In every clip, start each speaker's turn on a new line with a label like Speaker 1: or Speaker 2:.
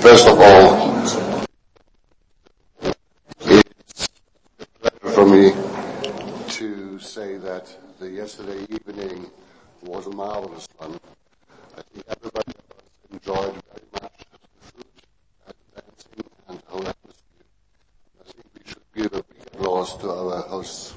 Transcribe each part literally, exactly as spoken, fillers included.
Speaker 1: First of all, it's a pleasure for me to say that the yesterday evening was a marvelous one. I think everybody enjoyed very much the food and the dancing and the whole atmosphere. I think we should give a big applause to our hosts.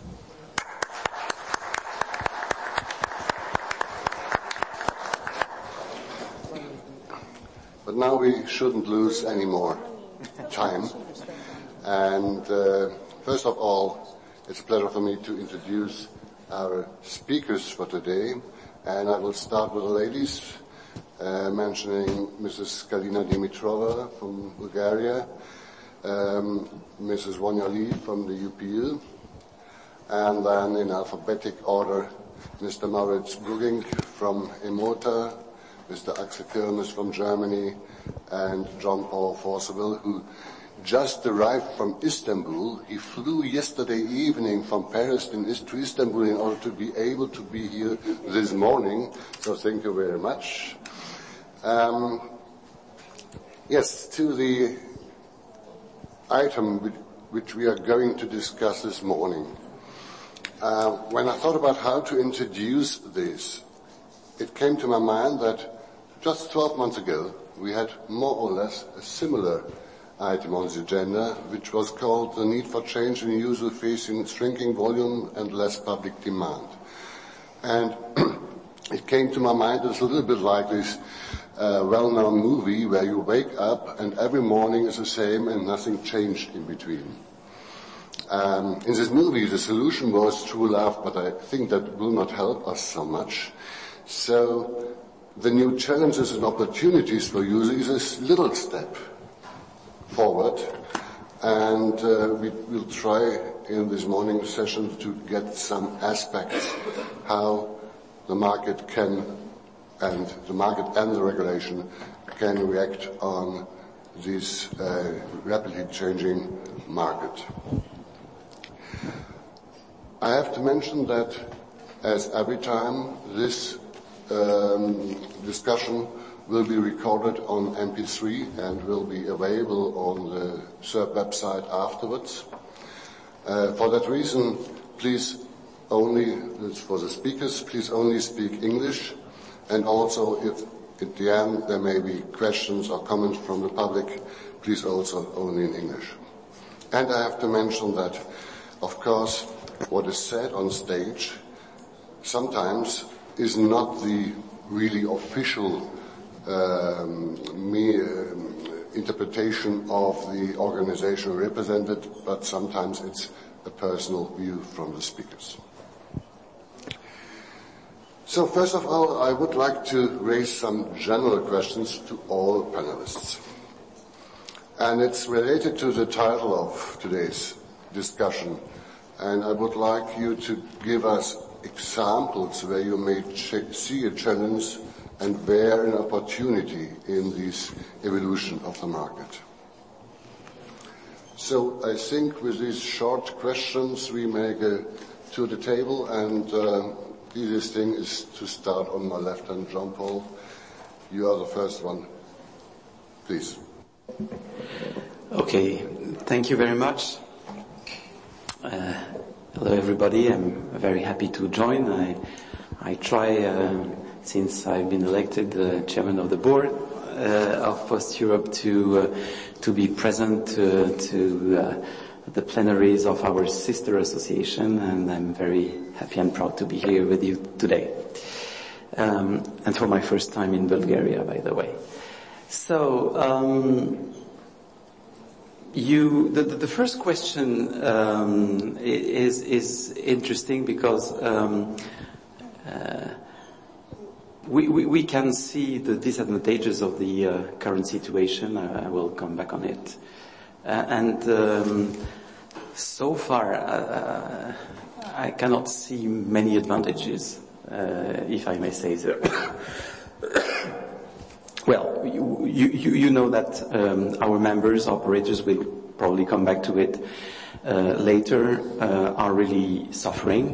Speaker 1: But now we shouldn't lose any more time. And uh, first of all, it's a pleasure for me to introduce our speakers for today. And I will start with the ladies, uh, mentioning Missus Galina Dimitrova from Bulgaria, um, Missus Wonja Lee from the U P U, and then in alphabetic order, Mister Moritz Bruging from Emota, Mister Axel Kirmes from Germany, and John Paul Forceville, who just arrived from Istanbul. He flew yesterday evening from Paris to Istanbul in order to be able to be here this morning. So thank you very much. Um, yes, to the item which we are going to discuss this morning. Uh, when I thought about how to introduce this, it came to my mind that just twelve months ago, we had more or less a similar item on the agenda, which was called the need for change in user facing shrinking volume and less public demand. And it came to my mind, it's a little bit like this uh, well-known movie where you wake up and every morning is the same and nothing changed in between. Um, in this movie, the solution was true love, but I think that will not help us so much. So the new challenges and opportunities for users is a little step forward, and uh, we will try in this morning session to get some aspects how the market can, and the market and the regulation can react on this uh, rapidly changing market. I have to mention that, as every time, this Um, discussion will be recorded on M P three and will be available on the S E R P website afterwards. Uh, for that reason, please only, for the speakers, please only speak English, and also if at the end there may be questions or comments from the public, please also only in English. And I have to mention that, of course, what is said on stage sometimes is not the really official um, me, uh, interpretation of the organization represented, but sometimes it's a personal view from the speakers. So first of all, I would like to raise some general questions to all panelists. And it's related to the title of today's discussion. And I would like you to give us examples where you may ch- see a challenge and where an opportunity in this evolution of the market. So I think with these short questions we may go to the table, and uh, the easiest thing is to start on my left hand. Jean Paul, you are the first one. Please.
Speaker 2: Okay, thank you very much. Uh, Hello everybody, I'm very happy to join. I, I try, uh, since I've been elected uh, chairman of the board uh, of Post Europe, to uh, to be present uh, to uh, the plenaries of our sister association, and I'm very happy and proud to be here with you today. Um, and for my first time in Bulgaria, by the way. So, um, You, the, the first question um, is is interesting because um, uh, we, we we can see the disadvantages of the uh, current situation. I, I will come back on it, uh, and um, so far uh, I cannot see many advantages, uh, if I may say so. Well, you, you, you know that um, our members, operators, will probably come back to it uh, later, uh, are really suffering,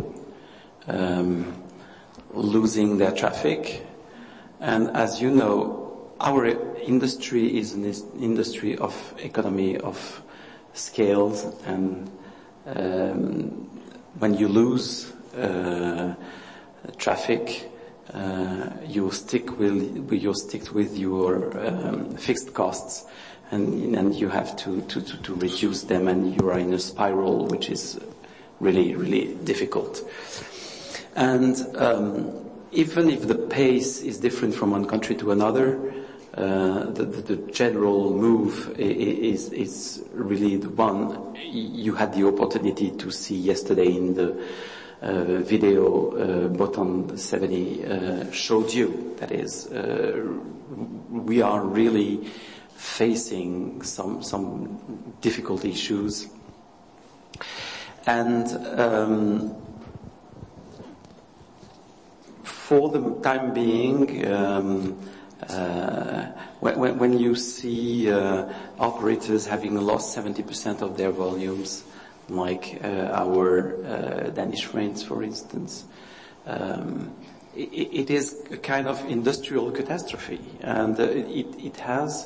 Speaker 2: um, losing their traffic. And as you know, our industry is an industry of economy of scales, and um, when you lose uh, traffic, uh, you stick with you stick with your um, fixed costs, and and you have to, to to to reduce them, and you are in a spiral which is really really difficult. And um, even if the pace is different from one country to another, uh, the, the, the general move is, is really the one you had the opportunity to see yesterday in the uh, video uh, Botond seventy uh, showed you. That is, uh, we are really facing some some difficult issues, and um, for the time being, um, uh, when, when you see uh, operators having lost seventy percent of their volumes, like uh, our uh, Danish friends, for instance, um, it, it is a kind of industrial catastrophe, and uh, it, it has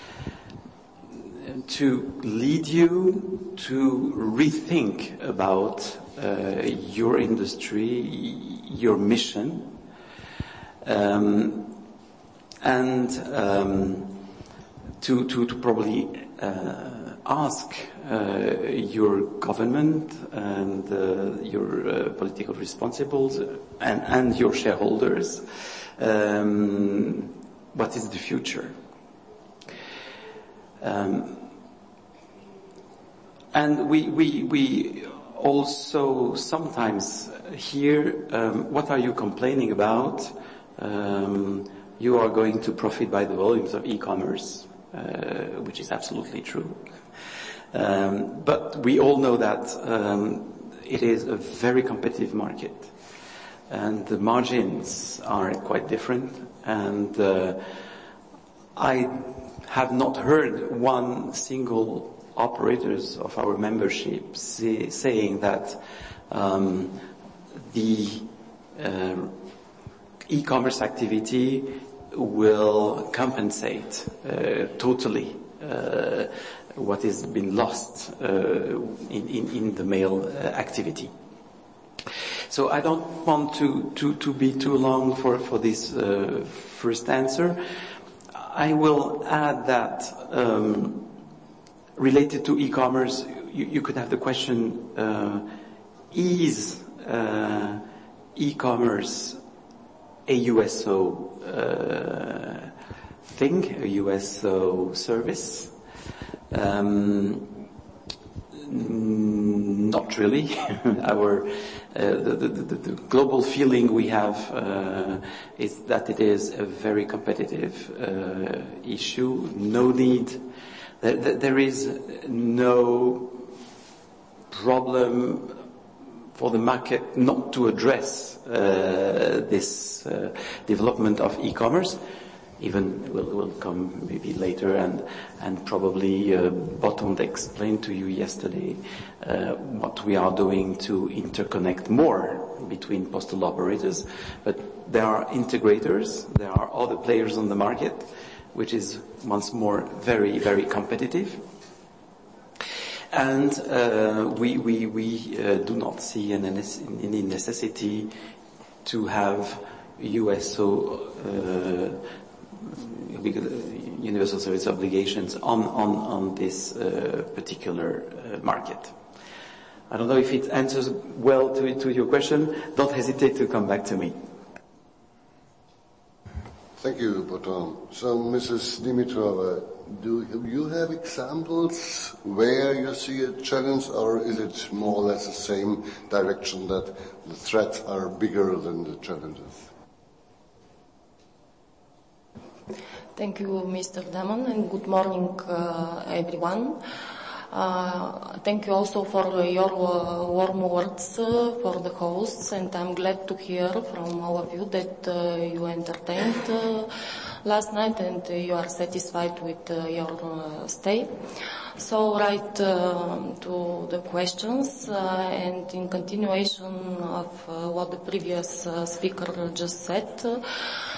Speaker 2: to lead you to rethink about uh, your industry, your mission. Um, and um, to, to, to probably uh, ask uh, your government and uh, your uh, political responsibles and, and your shareholders, um, what is the future? Um, and we, we, we also sometimes hear, um, what are you complaining about? Um, you are going to profit by the volumes of e-commerce, uh, which is absolutely true. Um, but we all know that um, it is a very competitive market, and the margins are quite different. And uh, I have not heard one single operators of our membership say, saying that um, the uh, e-commerce activity will compensate uh, totally uh, what has been lost uh, in, in, in the mail uh, activity. So I don't want to, to, to be too long for, for this uh, first answer. I will add that um, related to e-commerce, you, you could have the question, uh, is uh, e-commerce a U S O uh, thing, a U S O service? Um, not really. Our uh, the, the, the, the global feeling we have uh, is that it is a very competitive uh, issue. No need. There, there is no problem for the market not to address uh, this uh, development of e-commerce. Even will will come maybe later, and and probably uh, Botond explained to you yesterday uh, what we are doing to interconnect more between postal operators. But there are integrators, there are other players on the market, which is once more very very competitive. And uh, we we we uh, do not see any necessity to have U S O uh, universal service obligations on on on this uh, particular uh, market. I don't know if it answers well to to your question. Don't hesitate to come back to me.
Speaker 1: Thank you, Botond. So, Missus Dimitrova, do you have examples where you see a challenge, or is it more or less the same direction, that the threats are bigger than the challenges?
Speaker 3: Thank you, Mister Damon, and good morning, uh, everyone. Uh, thank you also for your uh, warm words uh, for the hosts, and I'm glad to hear from all of you that uh, you entertained uh, last night and uh, you are satisfied with uh, your uh, stay. So right uh, to the questions, uh, and in continuation of uh, what the previous uh, speaker just said, uh,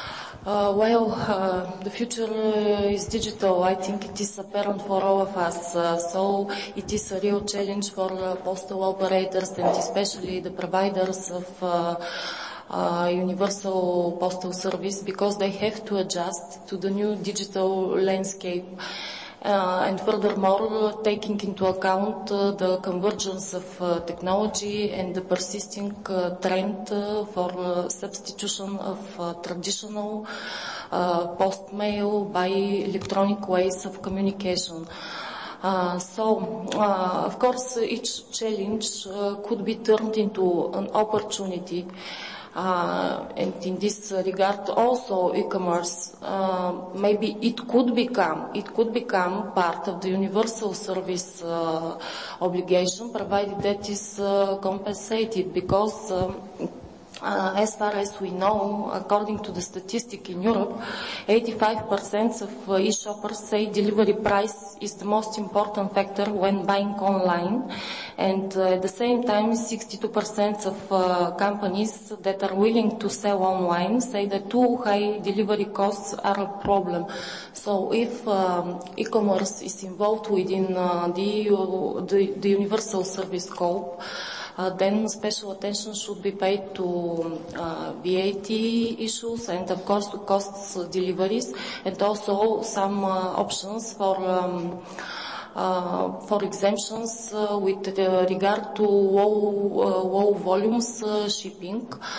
Speaker 3: Uh, well, uh, the future uh, is digital. I think it is apparent for all of us. Uh, so it is a real challenge for uh, postal operators and especially the providers of uh, uh, universal postal service, because they have to adjust to the new digital landscape. Uh, and furthermore, uh, taking into account uh, the convergence of uh, technology and the persisting uh, trend uh, for uh, substitution of uh, traditional uh, post mail by electronic ways of communication. Uh, so, uh, of course, each challenge uh, could be turned into an opportunity. Uh, and in this regard also e-commerce, uh, maybe it could become, it could become part of the universal service uh, obligation, provided that is uh, compensated, because um, Uh, as far as we know, according to the statistic in Europe, eighty-five percent of uh, e-shoppers say delivery price is the most important factor when buying online, and uh, at the same time, sixty-two percent of uh, companies that are willing to sell online say that too high delivery costs are a problem. So if um, e-commerce is involved within uh, the, uh, the, the universal service scope, Uh, then special attention should be paid to uh, V A T issues and of course to costs uh, deliveries, and also some uh, options for um, uh, for exemptions uh, with uh, regard to low, uh, low volumes uh, shipping.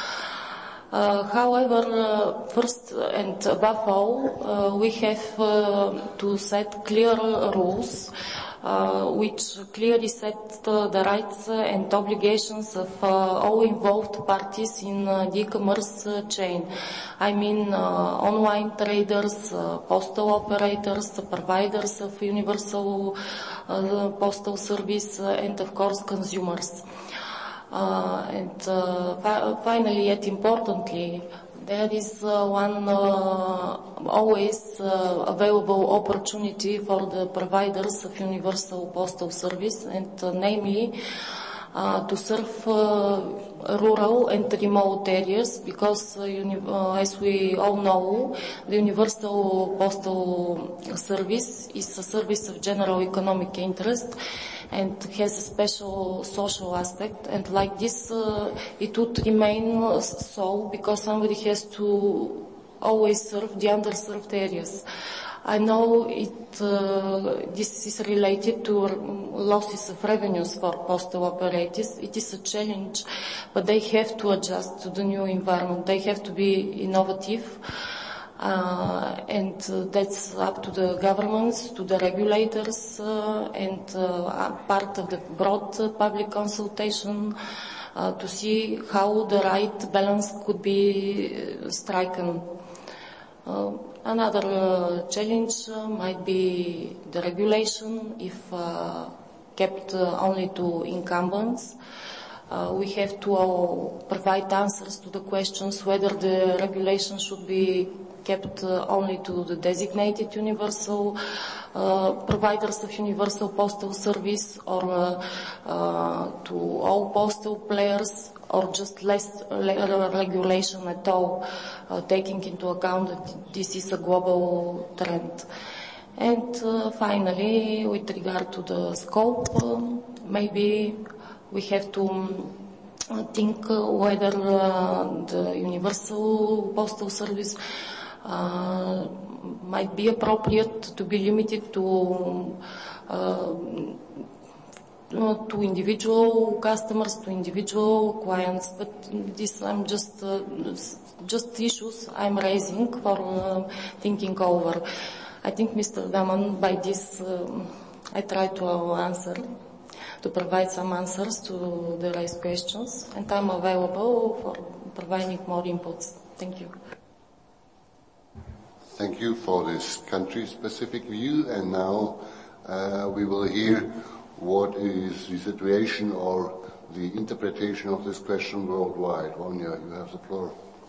Speaker 3: Uh, however, uh, first and above all, uh, we have uh, to set clear rules Uh, which clearly set uh, the rights uh, and obligations of uh, all involved parties in uh, the e-commerce uh, chain. I mean uh, online traders, uh, postal operators, uh, providers of universal uh, postal service, uh, and of course consumers. Uh, and uh, fi- finally, yet importantly, there is uh, one uh, always uh, available opportunity for the providers of universal postal service, and uh, namely uh, to serve uh, rural and remote areas, because uh, uni- uh, as we all know, the universal postal service is a service of general economic interest and has a special social aspect, and like this uh, it would remain so, because somebody has to always serve the underserved areas. I know it, uh, this is related to losses of revenues for postal operators. It is a challenge, but they have to adjust to the new environment. They have to be innovative. Uh, and uh, that's up to the governments, to the regulators, uh, and uh, part of the broad uh, public consultation uh, to see how the right balance could be uh, striken. Uh, another uh, challenge uh, might be the regulation, if uh, kept uh, only to incumbents. Uh, we have to uh, provide answers to the questions whether the regulation should be kept uh, only to the designated universal uh, providers of universal postal service, or uh, uh, to all postal players, or just less le- regulation at all, uh, taking into account that this is a global trend. And uh, finally, with regard to the scope, um, maybe we have to um, think uh, whether uh, the universal postal service Uh, might be appropriate to be limited to uh, to individual customers, to individual clients. But this I'm just uh, just issues I'm raising for uh, thinking over. I think, Mister Daman, by this uh, I try to answer, to provide some answers to the raised questions, and I'm available for providing more inputs. Thank you.
Speaker 1: Thank you for this country-specific view, and now uh, we will hear what is the situation or the interpretation of this question worldwide. Vanya, you have the floor.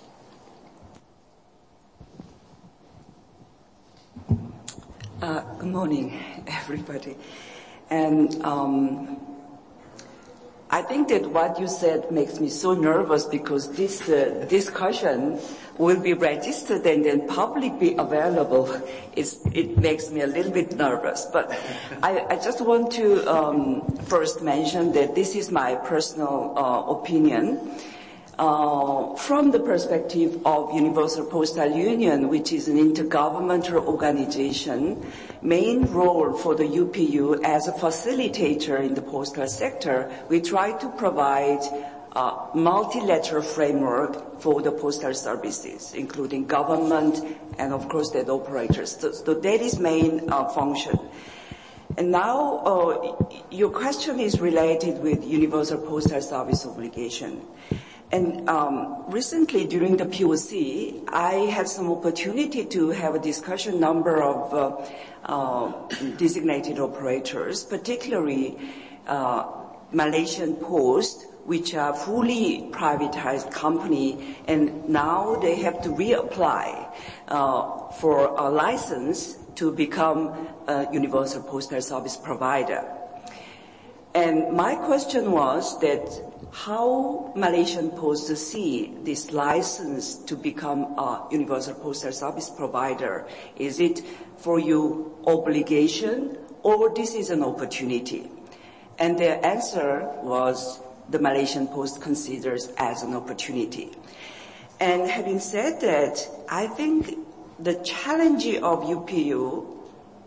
Speaker 4: Uh, good morning, everybody. And um, I think that what you said makes me so nervous because this uh, discussion will be registered and then publicly available. It's, it makes me a little bit nervous. But I, I just want to um, first mention that this is my personal uh, opinion. Uh, from the perspective of Universal Postal Union, which is an intergovernmental organization, main role for the U P U as a facilitator in the postal sector, we try to provide a multilateral framework for the postal services, including government and of course the operators. So, so that is main uh, function. And now uh, your question is related with Universal Postal Service obligation. And um, recently, during the P O C, I had some opportunity to have a discussion number of uh, uh, designated operators, particularly uh, Malaysian Post, which are fully privatized company, and now they have to reapply uh, for a license to become a Universal Postal Service provider. And my question was that how Malaysian Post see this license to become a Universal Postal Service provider. Is it for you obligation or this is an opportunity? And their answer was the Malaysian Post considers as an opportunity. And having said that, I think the challenge of U P U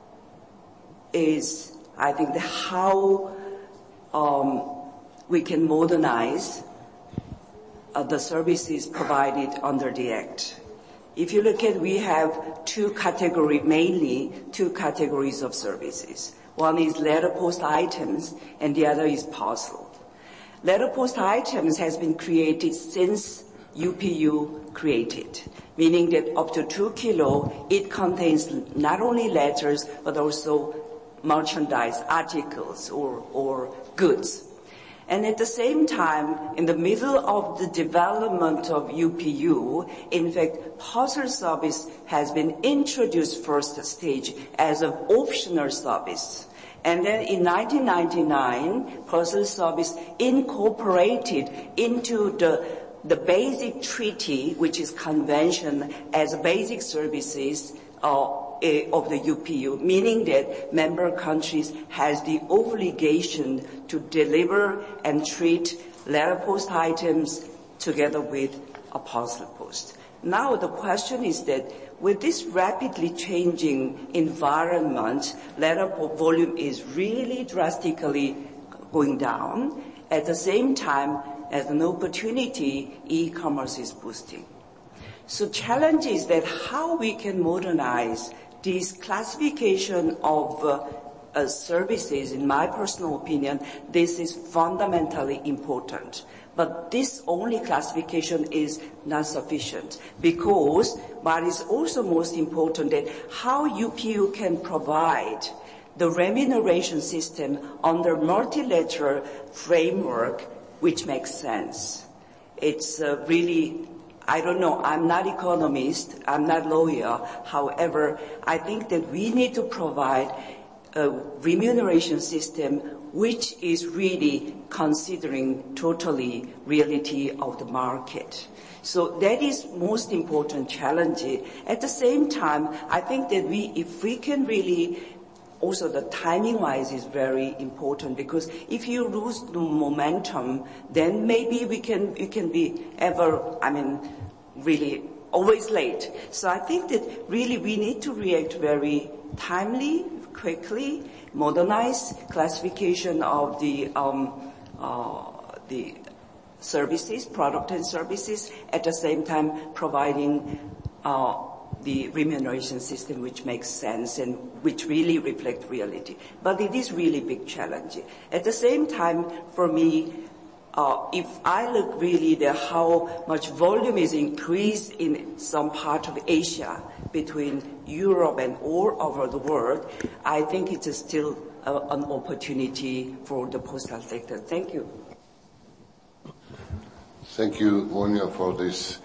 Speaker 4: is, I think, the how um, we can modernize uh, the services provided under the Act. If you look at, we have two categories, mainly two categories of services. One is letter post items and the other is parcel. Letter post items has been created since U P U created, meaning that up to two kilo, it contains not only letters but also merchandise, articles or, or goods. And at the same time, in the middle of the development of U P U, in fact, parcel service has been introduced first stage as an optional service. And then in nineteen ninety-nine, parcel service incorporated into the, the basic treaty, which is convention, as basic services uh, of the U P U, meaning that member countries has the obligation to deliver and treat letter post items together with a parcel post. Now the question is that with this rapidly changing environment, letter volume is really drastically going down. At the same time, as an opportunity, e-commerce is boosting. So challenge is that how we can modernize this classification of uh, uh, services. In my personal opinion, this is fundamentally important. But this only classification is not sufficient, because what is also most important that how U P U can provide the remuneration system under multilateral framework which makes sense. It's uh, really, I don't know, I'm not economist, I'm not lawyer. However, I think that we need to provide a remuneration system which is really considering totally reality of the market. So that is most important challenge. At the same time, I think that we, if we can really, also the timing wise is very important, because if you lose the momentum, then maybe we can, you can be ever, I mean, really always late. So I think that really we need to react very timely, quickly, modernize classification of the um, uh, the services, product and services, at the same time providing uh, the remuneration system which makes sense and which really reflect reality. But it is really big challenge. At the same time, for me, uh, if I look really at how much volume is increased in some part of Asia between Europe and all over the world, I think it is still a, an opportunity for the postal sector. Thank you.
Speaker 1: Thank you, Monia, for this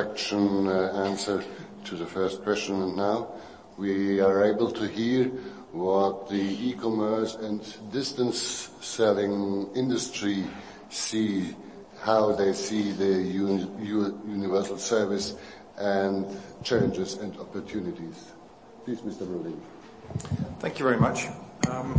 Speaker 1: introduction uh, answer to the first question. And now we are able to hear what the e-commerce and distance selling industry see, how they see the uni- universal service and challenges and opportunities. Please, Mister Brolin.
Speaker 5: Thank you very much. Um,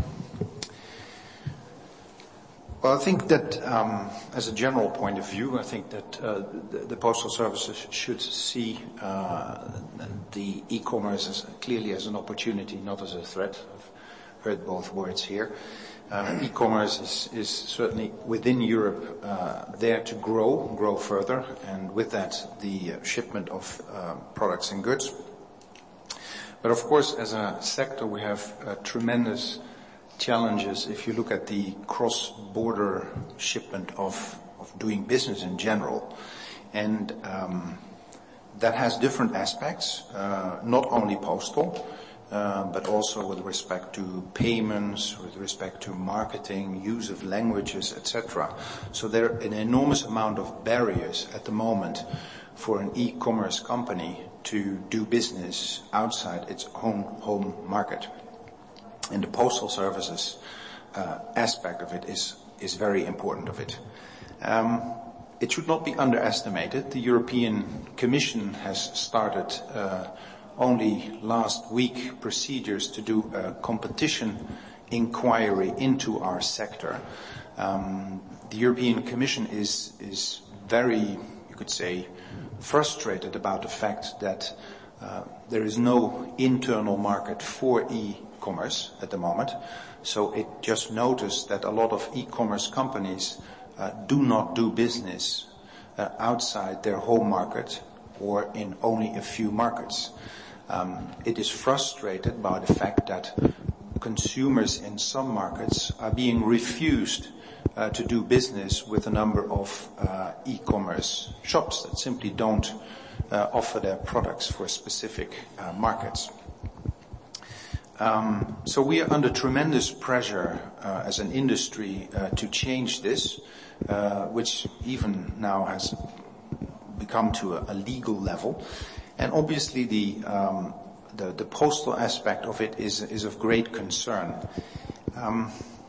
Speaker 5: Well, I think that, um, as a general point of view, I think that uh, the, the postal services should see uh, the e-commerce as, clearly as an opportunity, not as a threat. I've heard both words here. Uh, e-commerce is, is certainly within Europe uh, there to grow, grow further, and with that, the uh, shipment of uh, products and goods. But of course, as a sector, we have uh, tremendous challenges if you look at the cross-border shipment of, of doing business in general. And um, that has different aspects, uh, not only postal, uh, but also with respect to payments, with respect to marketing, use of languages, et cetera. So there are an enormous amount of barriers at the moment for an e-commerce company to do business outside its own home market. And the postal services uh, aspect of it is is very important of it. Um, it should not be underestimated. The European Commission has started uh, only last week procedures to do a competition inquiry into our sector. Um, the European Commission is is very, you could say, frustrated about the fact that uh, there is no internal market for e e-commerce at the moment. So it just noticed that a lot of e-commerce companies uh, do not do business uh, outside their home market or in only a few markets. Um, it is frustrated by the fact that consumers in some markets are being refused uh, to do business with a number of uh, e-commerce shops that simply don't uh, offer their products for specific uh, markets. Um, so we are under tremendous pressure uh, as an industry uh, to change this, uh, which even now has become to a, a legal level. And obviously the, um, the the postal aspect of it is is of great concern. Um,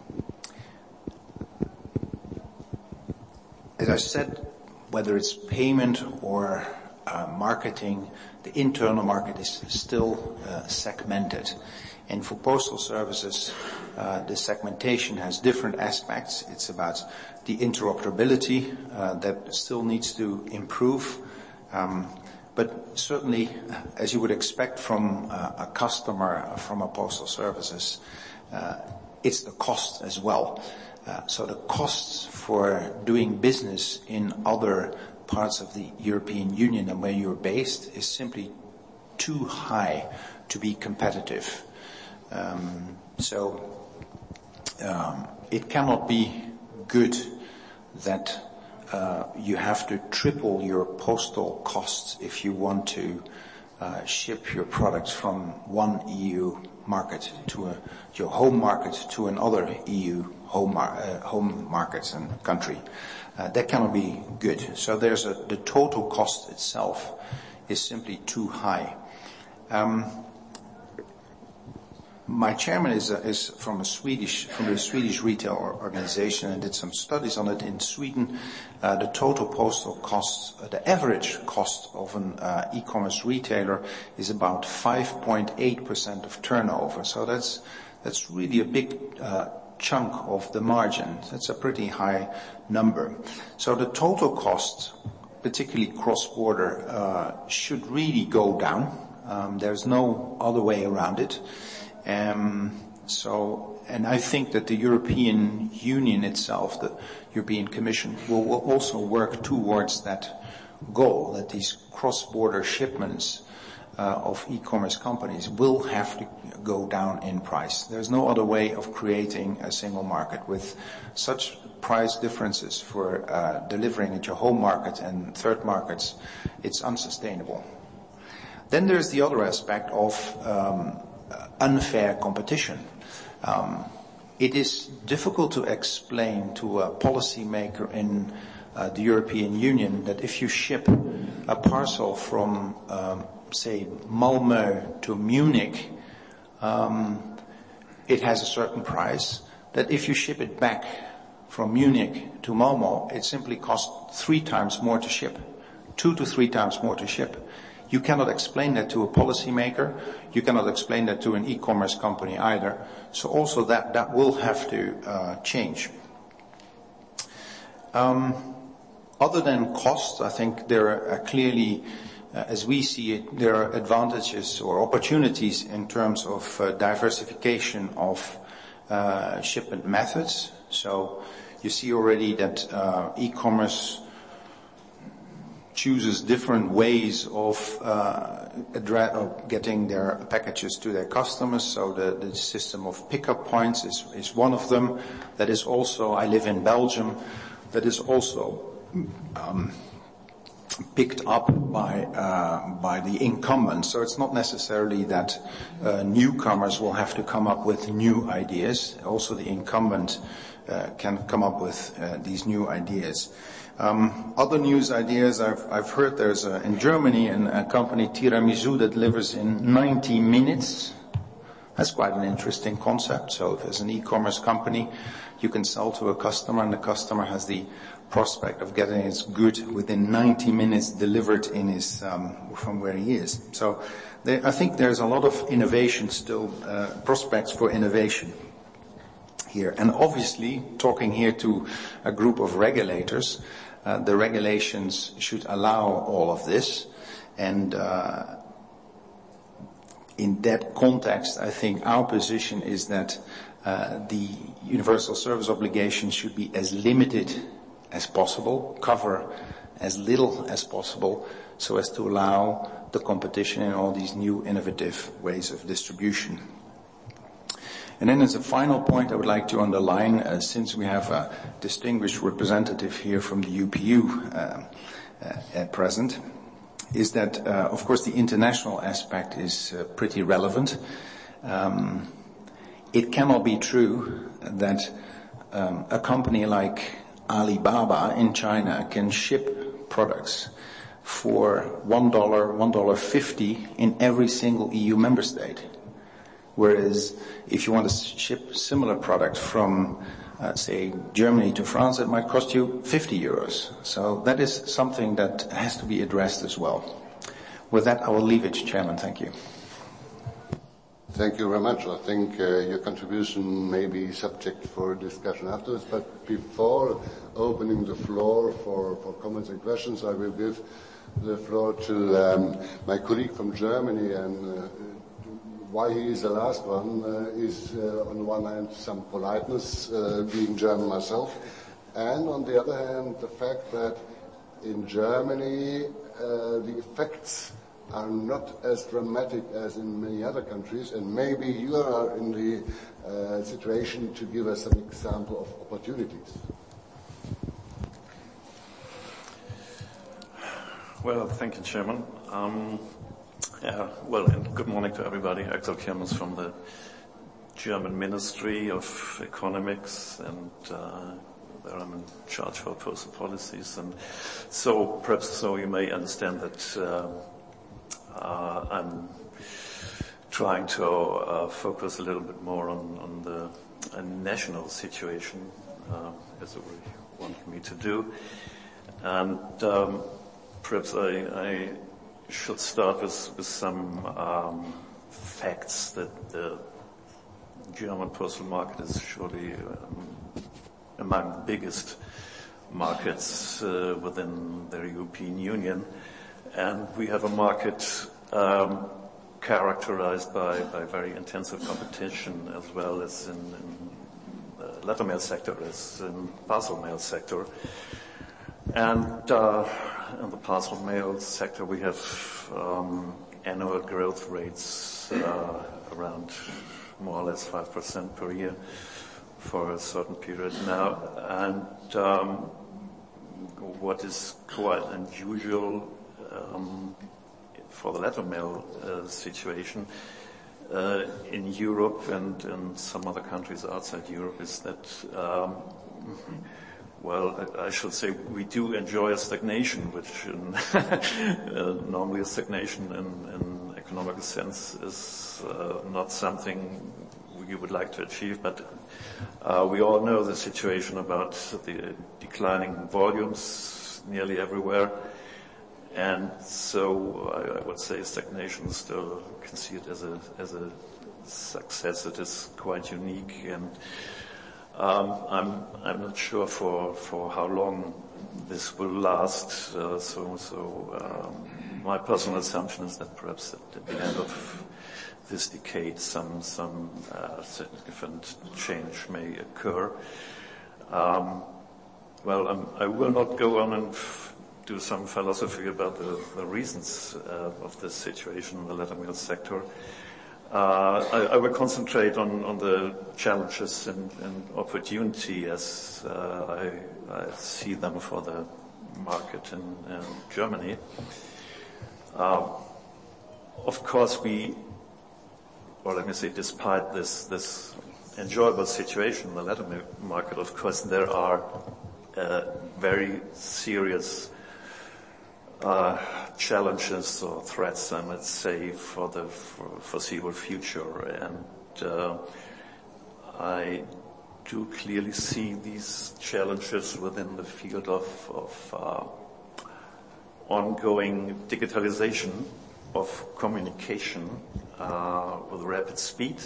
Speaker 5: as I said, whether it's payment or uh, marketing, the internal market is still uh, segmented. And for postal services, uh, the segmentation has different aspects. It's about the interoperability uh, that still needs to improve. Um, but certainly, as you would expect from uh, a customer, uh, from a postal services, uh, it's the cost as well. Uh, so the costs for doing business in other parts of the European Union and where you're based is simply too high to be competitive. Um, so um, it cannot be good that uh, you have to triple your postal costs if you want to uh, ship your products from one E U market to a, your home market to another E U home, mar- uh, home market and country. Uh, that cannot be good. So there's a, the total cost itself is simply too high. Um, My chairman is, uh, is from a Swedish, from the Swedish retail organization and did some studies on it. In Sweden, uh, the total postal costs, uh, the average cost of an uh, e-commerce retailer is about five point eight percent of turnover. So that's, that's really a big, uh, chunk of the margin. That's a pretty high number. So the total cost, particularly cross-border, uh, should really go down. Um, there's no other way around it. Um, so, and I think that the European Union itself, the European Commission, will, will also work towards that goal, that these cross-border shipments uh, of e-commerce companies will have to go down in price. There's no other way of creating a single market with such price differences for uh, delivering at your home market and third markets. It's unsustainable. Then there's the other aspect of um, unfair competition. Um, it is difficult to explain to a policymaker in uh, the European Union that if you ship a parcel from, um, say, Malmö to Munich, um, it has a certain price, that if you ship it back from Munich to Malmö, it simply costs three times more to ship, two to three times more to ship. You cannot explain that to a policymaker. You cannot explain that to an e-commerce company either. So also that, that will have to uh, change. Um, other than cost, I think there are clearly, uh, as we see it, there are advantages or opportunities in terms of uh, diversification of uh, shipment methods. So you see already that uh, e-commerce chooses different ways of, uh, address, of getting their packages to their customers. So the, the system of pickup points is, is one of them. That is also, I live in Belgium, that is also um, picked up by uh, by the incumbents. So it's not necessarily that uh, newcomers will have to come up with new ideas. Also the incumbent uh, can come up with uh, these new ideas. Um, other news ideas I've, I've heard, there's a, in Germany an, a company, Tiramisu, that delivers in ninety minutes. That's quite an interesting concept. So if there's an e-commerce company, you can sell to a customer and the customer has the prospect of getting his good within ninety minutes delivered in his, um, from where he is. So there, I think there's a lot of innovation still, uh, prospects for innovation here. And obviously, talking here to a group of regulators, uh, the regulations should allow all of this. And uh, in that context, I think our position is that uh, the universal service obligation should be as limited as possible, cover as little as possible, so as to allow the competition in all these new innovative ways of distribution. And then as a final point I would like to underline, uh, since we have a distinguished representative here from the U P U uh, uh, at present, is that, uh, of course, the international aspect is uh, pretty relevant. Um, it cannot be true that um, a company like Alibaba in China can ship products for one dollar, one dollar fifty in every single E U member state. Whereas if you want to ship similar product from, uh, say, Germany to France, it might cost you fifty euros. So that is something that has to be addressed as well. With that, I will leave it, Chairman. Thank you.
Speaker 1: Thank you very much. I think uh, your contribution may be subject for discussion afterwards, but before opening the floor for, for comments and questions, I will give the floor to um, my colleague from Germany, and uh, why he is the last one uh, is uh, on the one hand some politeness, uh, being German myself, and on the other hand the fact that in Germany uh, the effects are not as dramatic as in many other countries, and maybe you are in the uh, situation to give us an example of opportunities.
Speaker 6: Well, thank you, Chairman. Um, yeah, well, and good morning to everybody. Axel Kirmes from the German Ministry of Economics, and uh, there I'm in charge for postal policies. And so, perhaps so you may understand that uh, uh, I'm trying to uh, focus a little bit more on, on the uh, national situation, uh, as you want me to do. And um, perhaps I, I should start with, with some um, facts that the German postal market is surely um, among the biggest markets uh, within the European Union, and we have a market um, characterized by, by very intensive competition, as well as in, in the letter mail sector as in parcel mail sector. And uh, in the parcel mail sector, we have um, annual growth rates uh, around more or less five percent per year for a certain period now. And um, what is quite unusual um, for the letter mail uh, situation uh, in Europe and in some other countries outside Europe is that um, well, I should say we do enjoy a stagnation, which in uh, normally a stagnation in, in economic sense is uh, not something we we would like to achieve, but uh, we all know the situation about the declining volumes nearly everywhere. And so I, I would say stagnation still can see it as a, as a success that is quite unique. And um, I'm, I'm not sure for, for how long this will last. Uh, so, so um, my personal assumption is that perhaps at the end of this decade, some, some uh, significant change may occur. Um, well, I'm, I will not go on and f- do some philosophy about the, the reasons uh, of this situation in the letter mail sector. Uh, I, I will concentrate on, on the challenges and, and opportunity as uh, I, I see them for the market in, in Germany. Uh, of course, we, or let me say, despite this, this enjoyable situation in the letter mail market, of course, there are uh, very serious Uh, challenges or threats, I might say, for the for foreseeable future. And uh, I do clearly see these challenges within the field of, of uh, ongoing digitalization of communication uh, with rapid speed.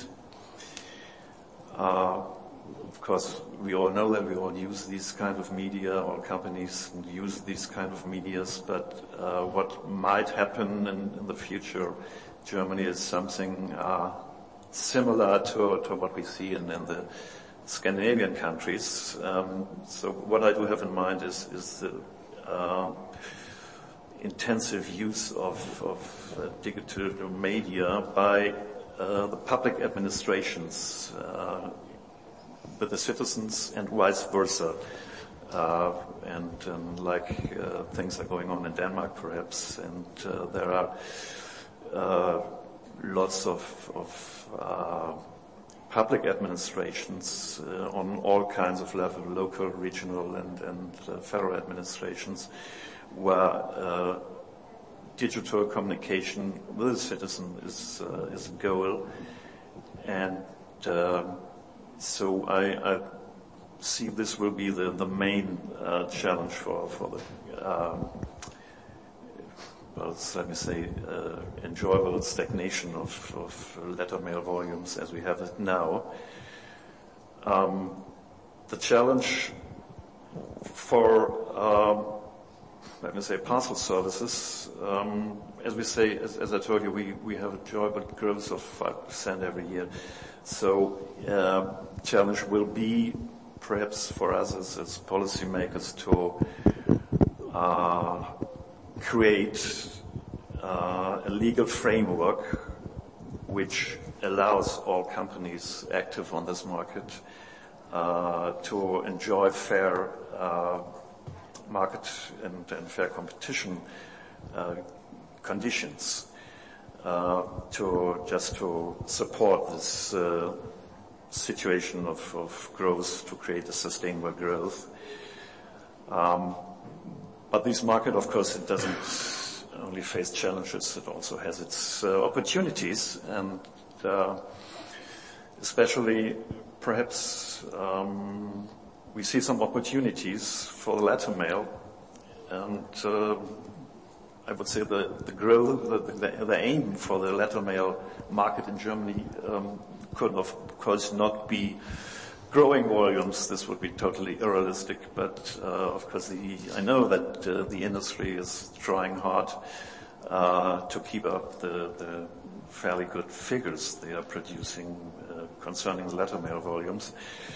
Speaker 6: Uh, Of course, we all know that we all use these kind of media, all companies use these kind of medias, but uh, what might happen in, in the future, Germany is something uh, similar to, to what we see in, in the Scandinavian countries. Um, so what I do have in mind is, is the uh, intensive use of, of uh, digital media by uh, the public administrations, uh, with the citizens and vice versa. Uh, and, and like uh, things are going on in Denmark perhaps, and uh, there are uh, lots of, of uh, public administrations uh, on all kinds of levels, local, regional and, and uh, federal administrations, where uh, digital communication with the citizen is, uh, is a goal. And uh, So I, I see this will be the, the main uh, challenge for, for the, um, well, let me say, uh, enjoyable stagnation of, of letter mail volumes as we have it now. Um, the challenge for, um, let me say, parcel services, um, as we say, as, as I told you, we, we have enjoyable growth of five percent every year. So, uh, challenge will be perhaps for us as, as policymakers to uh, create uh, a legal framework which allows all companies active on this market uh, to enjoy fair uh, market and, and fair competition uh, conditions. Uh, to just to support this uh, situation of, of growth, to create a sustainable growth. Um, but this market, of course, it doesn't only face challenges; it also has its uh, opportunities, and uh, especially, perhaps, um, we see some opportunities for the letter mail, and. Uh, I would say the, the growth, the, the, the aim for the letter mail market in Germany um, could of course not be growing volumes. This would be totally unrealistic. But uh, of course, the, I know that uh, the industry is trying hard uh, to keep up the, the fairly good figures they are producing uh, concerning the letter mail volumes.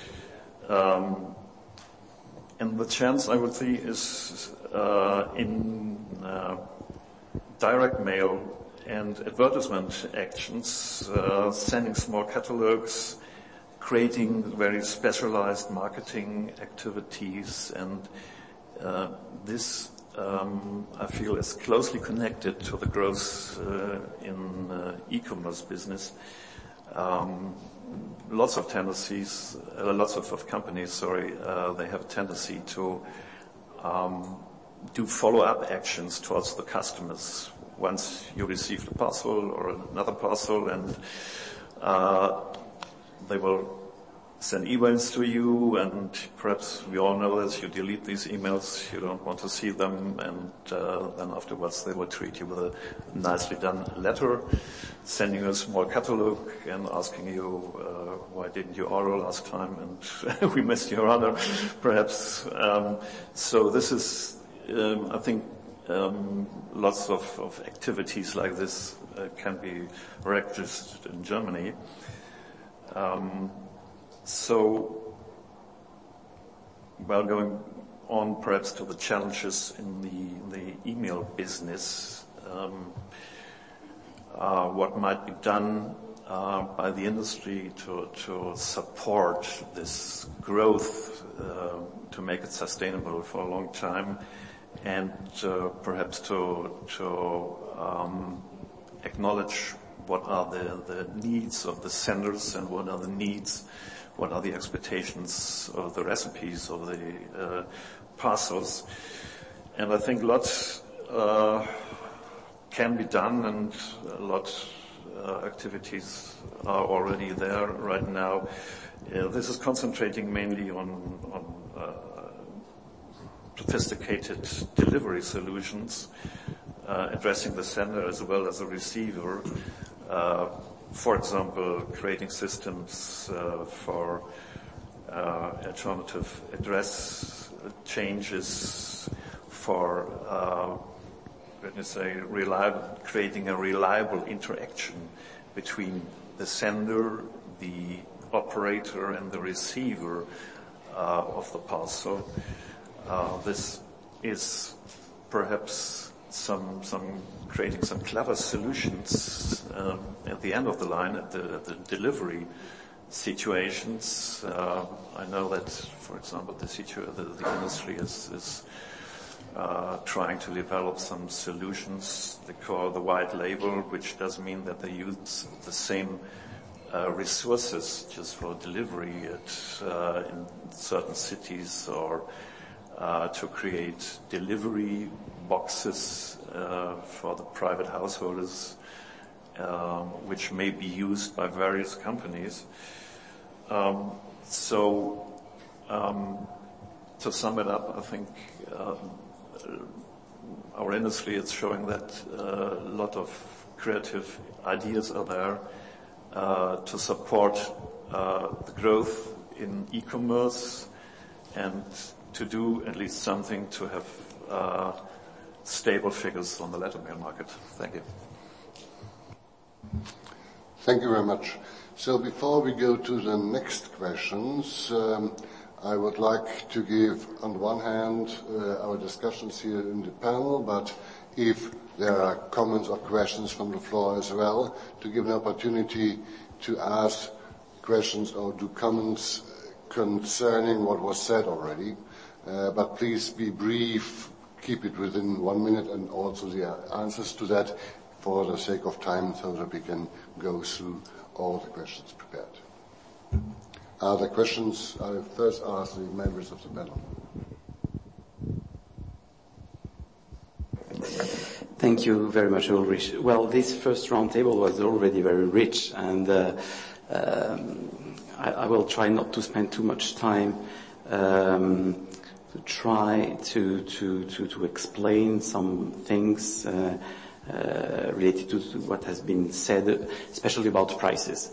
Speaker 6: Um, and the chance I would see is uh, in uh, direct mail and advertisement actions, uh, sending small catalogs, creating very specialized marketing activities, and uh, this um, I feel is closely connected to the growth uh, in uh, e-commerce business. Um, lots of tendencies, uh, lots of, of companies, sorry, uh, they have a tendency to um, do follow-up actions towards the customers once you received a parcel or another parcel, and uh, they will send emails to you, and perhaps we all know this, you delete these emails, you don't want to see them, and uh, then afterwards they will treat you with a nicely done letter, sending you a small catalog and asking you, uh, why didn't you order last time, and we missed your order, perhaps. Um, so this is, um, I think, um, lots of, of activities like this uh, can be registered in Germany. Um, So, well, going on perhaps to the challenges in the, in the email business, um, uh, what might be done uh, by the industry to, to support this growth, uh, to make it sustainable for a long time, and uh, perhaps to, to um, acknowledge what are the, the needs of the senders and what are the needs what are the expectations of the recipes of the uh, parcels. And I think lots uh, can be done, and a lot uh, activities are already there right now. Uh, this is concentrating mainly on, on uh, sophisticated delivery solutions, uh, addressing the sender as well as the receiver. Uh, For example, creating systems uh, for uh, alternative address changes, for uh, let me say, reliable, creating a reliable interaction between the sender, the operator, and the receiver uh, of the parcel. Uh, this is perhaps some some creating some clever solutions um, at the end of the line, at the, at the delivery situations. Uh, I know that, for example, the, situ- the, the industry is, is uh, trying to develop some solutions they call the white label, which does mean that they use the same uh, resources just for delivery at, uh, in certain cities, or uh, to create delivery boxes uh, for the private householders, um, which may be used by various companies. Um, so, um, to sum it up, I think um, our industry is showing that uh, a lot of creative ideas are there uh, to support uh, the growth in e-commerce, and to do at least something to have uh, stable figures on the letter mail market. Thank you.
Speaker 1: Thank you very much. So before we go to the next questions, um, I would like to give, on one hand, uh, our discussions here in the panel, but if there are comments or questions from the floor as well, to give an opportunity to ask questions or do comments concerning what was said already. Uh, but please be brief, keep it within one minute, and also the answers to that for the sake of time, so that we can go through all the questions prepared. Are there questions? I will first ask the members of the panel.
Speaker 2: Thank you very much, Ulrich. Well, this first roundtable was already very rich, and uh, um, I, I will try not to spend too much time um, to try to, to, to, to explain some things uh, uh, related to what has been said, especially about prices.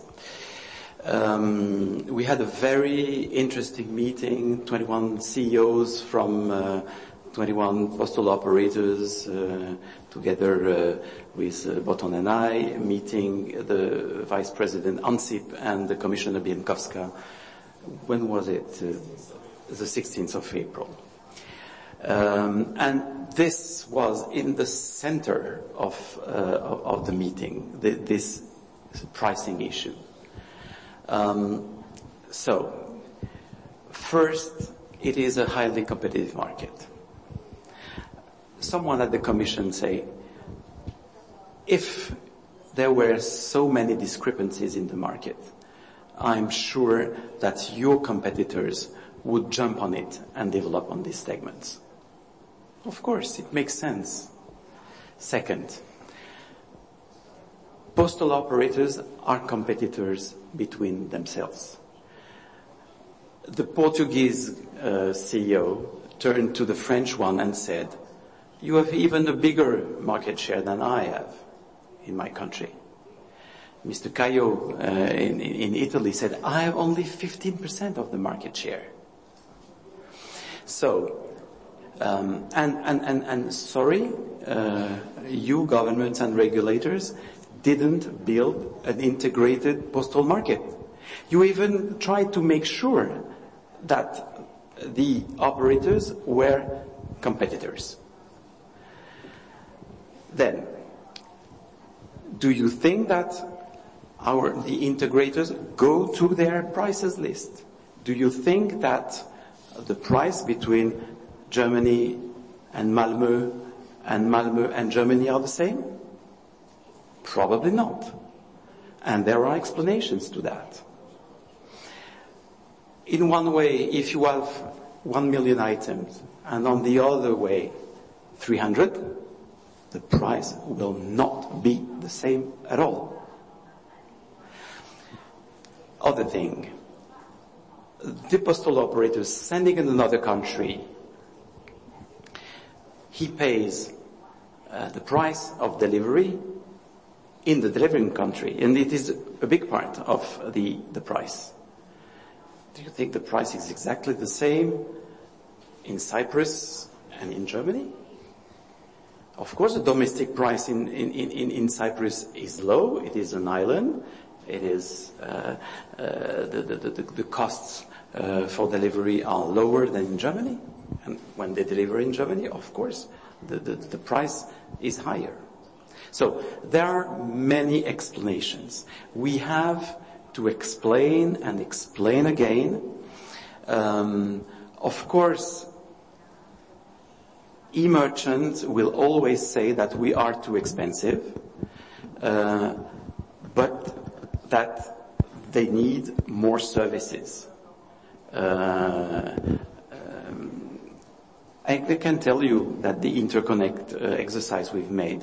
Speaker 2: Um, we had a very interesting meeting, twenty-one C E Os from uh, twenty-one postal operators, uh, together uh, with uh, Boton and I, meeting the Vice President Ansip and the Commissioner Bienkowska. When was it? Uh, the sixteenth of April. Um, and this was in the center of, uh, of, of the meeting, the, this pricing issue. Um, so, first, it is a highly competitive market. Someone at the Commission say, if there were so many discrepancies in the market, I'm sure that your competitors would jump on it and develop on these segments. Of course, it makes sense. Second, postal operators are competitors between themselves. The Portuguese uh, C E O turned to the French one and said, "You have even a bigger market share than I have in my country." Mister Caio uh, in, in Italy said, "I have only fifteen percent of the market share." So, um, and, and, and, and sorry, uh, you governments and regulators didn't build an integrated postal market. You even tried to make sure that the operators were competitors. Then, do you think that our, the integrators go to their prices list? Do you think that the price between Germany and Malmö and Malmö and Germany are the same? Probably not. And there are explanations to that. In one way, if you have one million items, and on the other way, three hundred, the price will not be the same at all. Other thing, the postal operator sending in another country, he pays uh, the price of delivery in the delivering country, and it is a big part of the, the price. Do you think the price is exactly the same in Cyprus and in Germany? Of course, the domestic price in, in, in, in Cyprus is low. It is an island. It is, uh, uh, the, the, the, the costs uh, for delivery are lower than in Germany. And when they deliver in Germany, of course, the, the, the price is higher. So there are many explanations. We have to explain and explain again. Um, of course, e-merchants will always say that we are too expensive, uh, but that they need more services. Uh, um, I can tell you that the interconnect uh, exercise we've made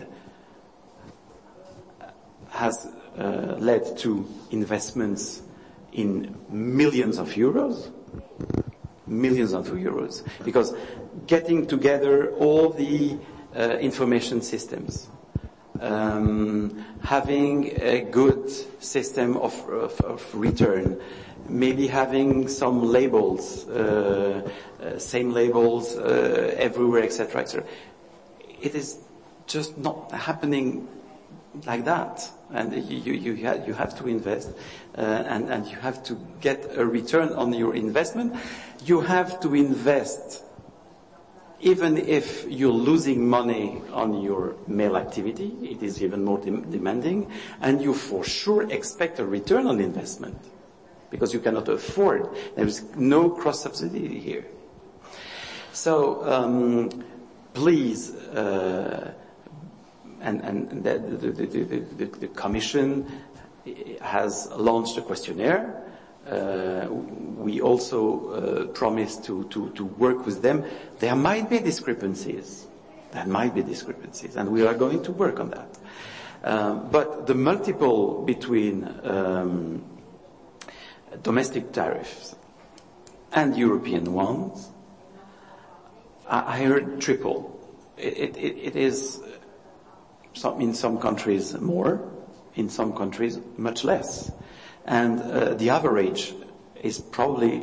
Speaker 2: has uh, led to investments in millions of euros, millions of euros, because getting together all the uh, information systems, um, having a good system of, of, of return, maybe having some labels, uh, uh, same labels uh, everywhere, et cetera, et cetera. It is just not happening like that, and you you, you, ha- you have to invest, uh, and and you have to get a return on your investment. You have to invest, even if you're losing money on your mail activity. It is even more de- demanding, and you for sure expect a return on investment, because you cannot afford. There is no cross subsidy here. So um, please. Uh, And, and the, the, the, the, the Commission has launched a questionnaire. Uh, we also uh, promised to, to, to work with them. There might be discrepancies. There might be discrepancies, and we are going to work on that. Um, but the multiple between um, domestic tariffs and European ones, I, I heard triple. It, it, it is... Some, in some countries more, in some countries much less. And uh, the average is probably,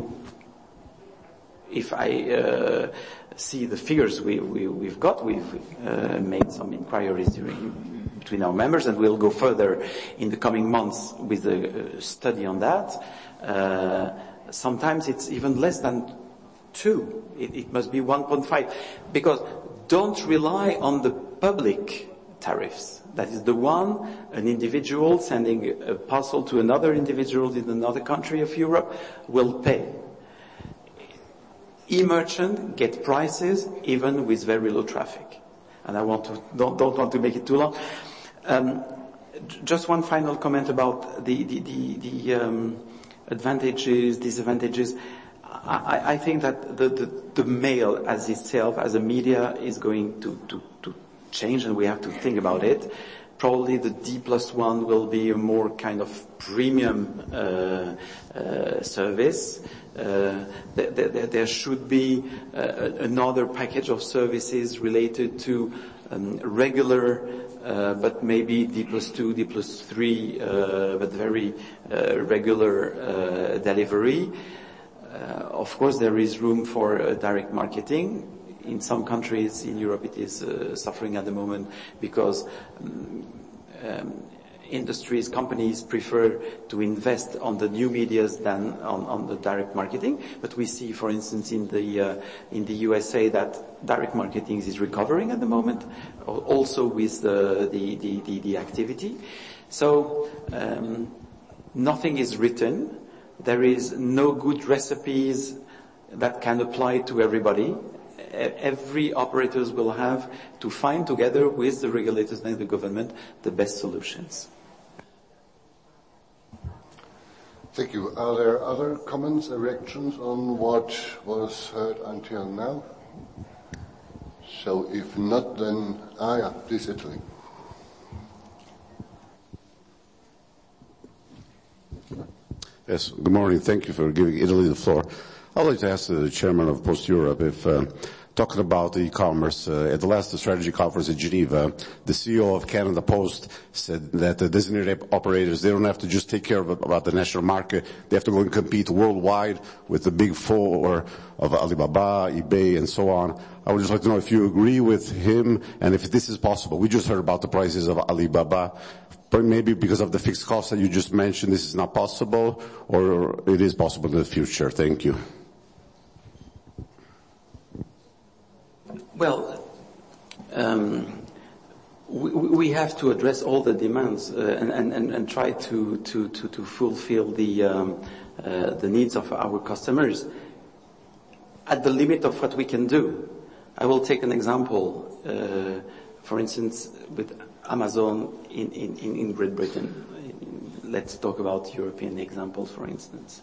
Speaker 2: if I uh, see the figures we, we, we've got, we've uh, made some inquiries during, between our members, and we'll go further in the coming months with a study on that. Uh, sometimes it's even less than two. It, it must be one point five. Because don't rely on the public tariffs. That is the one, an individual sending a parcel to another individual in another country of Europe will pay. E-merchant get prices even with very low traffic. And I want to, don't, don't want to make it too long. Um, just one final comment about the, the, the, the um, advantages, disadvantages. I, I think that the, the, the mail as itself, as a media, is going to, to, to change, and we have to think about it. probably the D plus one will be a more kind of premium uh, uh, service. Uh, there, there, there should be uh, another package of services related to um, regular, uh, but maybe D plus two, D plus three, uh, but very uh, regular uh, delivery. Uh, of course, there is room for uh, direct marketing. In some countries in Europe, it is uh, suffering at the moment because um, um, industries, companies prefer to invest on the new medias than on, on the direct marketing. But we see, for instance, in the uh, in the U S A that direct marketing is recovering at the moment, also with the the the, the, the activity. So um, nothing is written. There is no good recipes that can apply to everybody. Every operators will have to find together with the regulators and the government the best solutions.
Speaker 1: Thank you. Are there other comments or reactions on what was heard until now? So if not, then, ah yeah, please, Italy.
Speaker 7: Yes, good morning. Thank you for giving Italy the floor. I'd like to ask the chairman of Post Europe if, uh, talking about e-commerce, uh, at the last strategy conference in Geneva, the C E O of Canada Post said that the designated operators, they don't have to just take care of about the national market. They have to go and compete worldwide with the big four of Alibaba, eBay, and so on. I would just like to know if you agree with him and if this is possible. We just heard about the prices of Alibaba. But maybe because of the fixed costs that you just mentioned, this is not possible, or it is possible in the future. Thank you.
Speaker 2: Well, um, we, we have to address all the demands uh, and, and, and try to, to, to, to fulfill the, um, uh, the needs of our customers at the limit of what we can do. I will take an example, uh, for instance, with Amazon in, in, in Great Britain. Let's talk about European examples, for instance.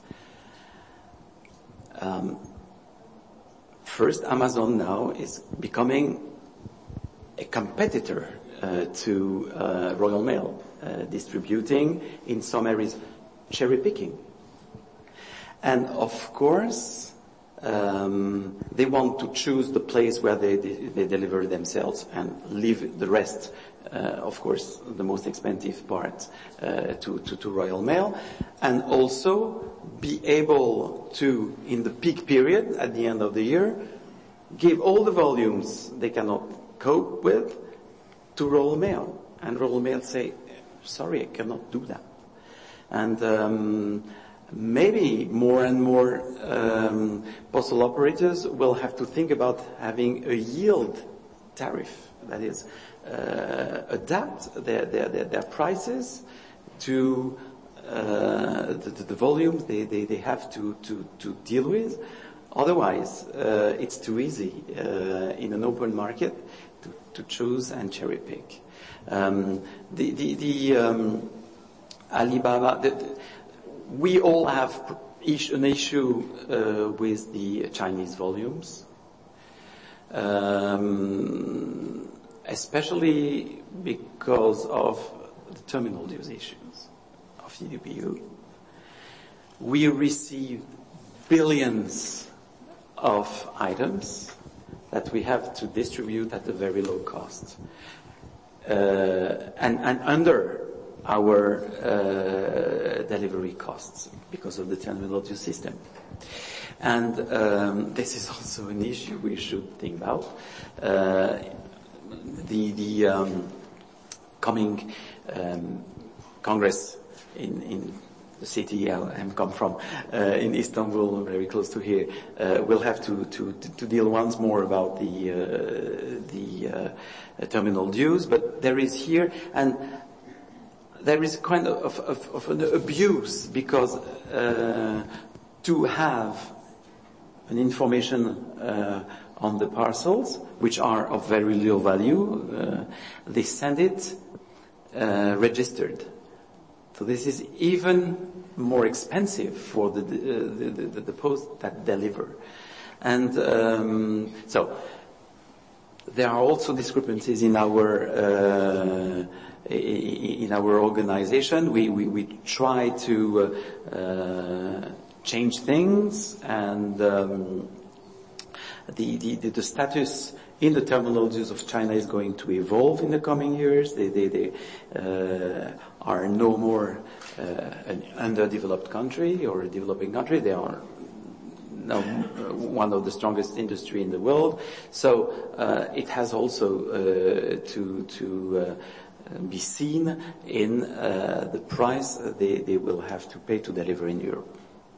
Speaker 2: Um, first, Amazon now is becoming a competitor uh, to uh, Royal Mail, uh, distributing in some areas, cherry picking. And of course, um, they want to choose the place where they, they, they deliver themselves and leave the rest, uh, of course, the most expensive part, uh, to, to, to Royal Mail. And also be able to, in the peak period at the end of the year, give all the volumes they cannot cope with to Royal Mail. And Royal Mail say, sorry, I cannot do that. And um, maybe more and more um, postal operators will have to think about having a yield tariff. That is, uh, adapt their, their, their, their prices to uh, the, the volumes they, they, they have to, to, to deal with. Otherwise, uh, it's too easy uh, in an open market to, to choose and cherry pick. Um, the the, the um, Alibaba, the, the, we all have an issue uh, with the Chinese volumes, um, especially because of the terminal use issues of E D P U. We receive billions of items that we have to distribute at a very low cost, uh, and, and under our uh, delivery costs because of the terminal use system. And um, this is also an issue we should think about. Uh, the the um, coming um, Congress in, in the city I come from, uh, in Istanbul, very close to here, uh, we'll have to, to, to deal once more about the, uh, the uh, terminal dues, but there is here, and there is kind of, of, of an abuse because uh, to have an information uh, on the parcels, which are of very low value, uh, they send it uh, registered. So this is even more expensive for the uh, the, the, the post that deliver, and um, so there are also discrepancies in our uh, in our organization. We, we, we try to uh, uh, change things, and um, the, the, the status in the terminologies of China is going to evolve in the coming years. They, they, they uh, are no more uh, an underdeveloped country or a developing country. They are now one of the strongest industry in the world. So uh, it has also uh, to to uh, be seen in uh, the price they, they will have to pay to deliver in Europe.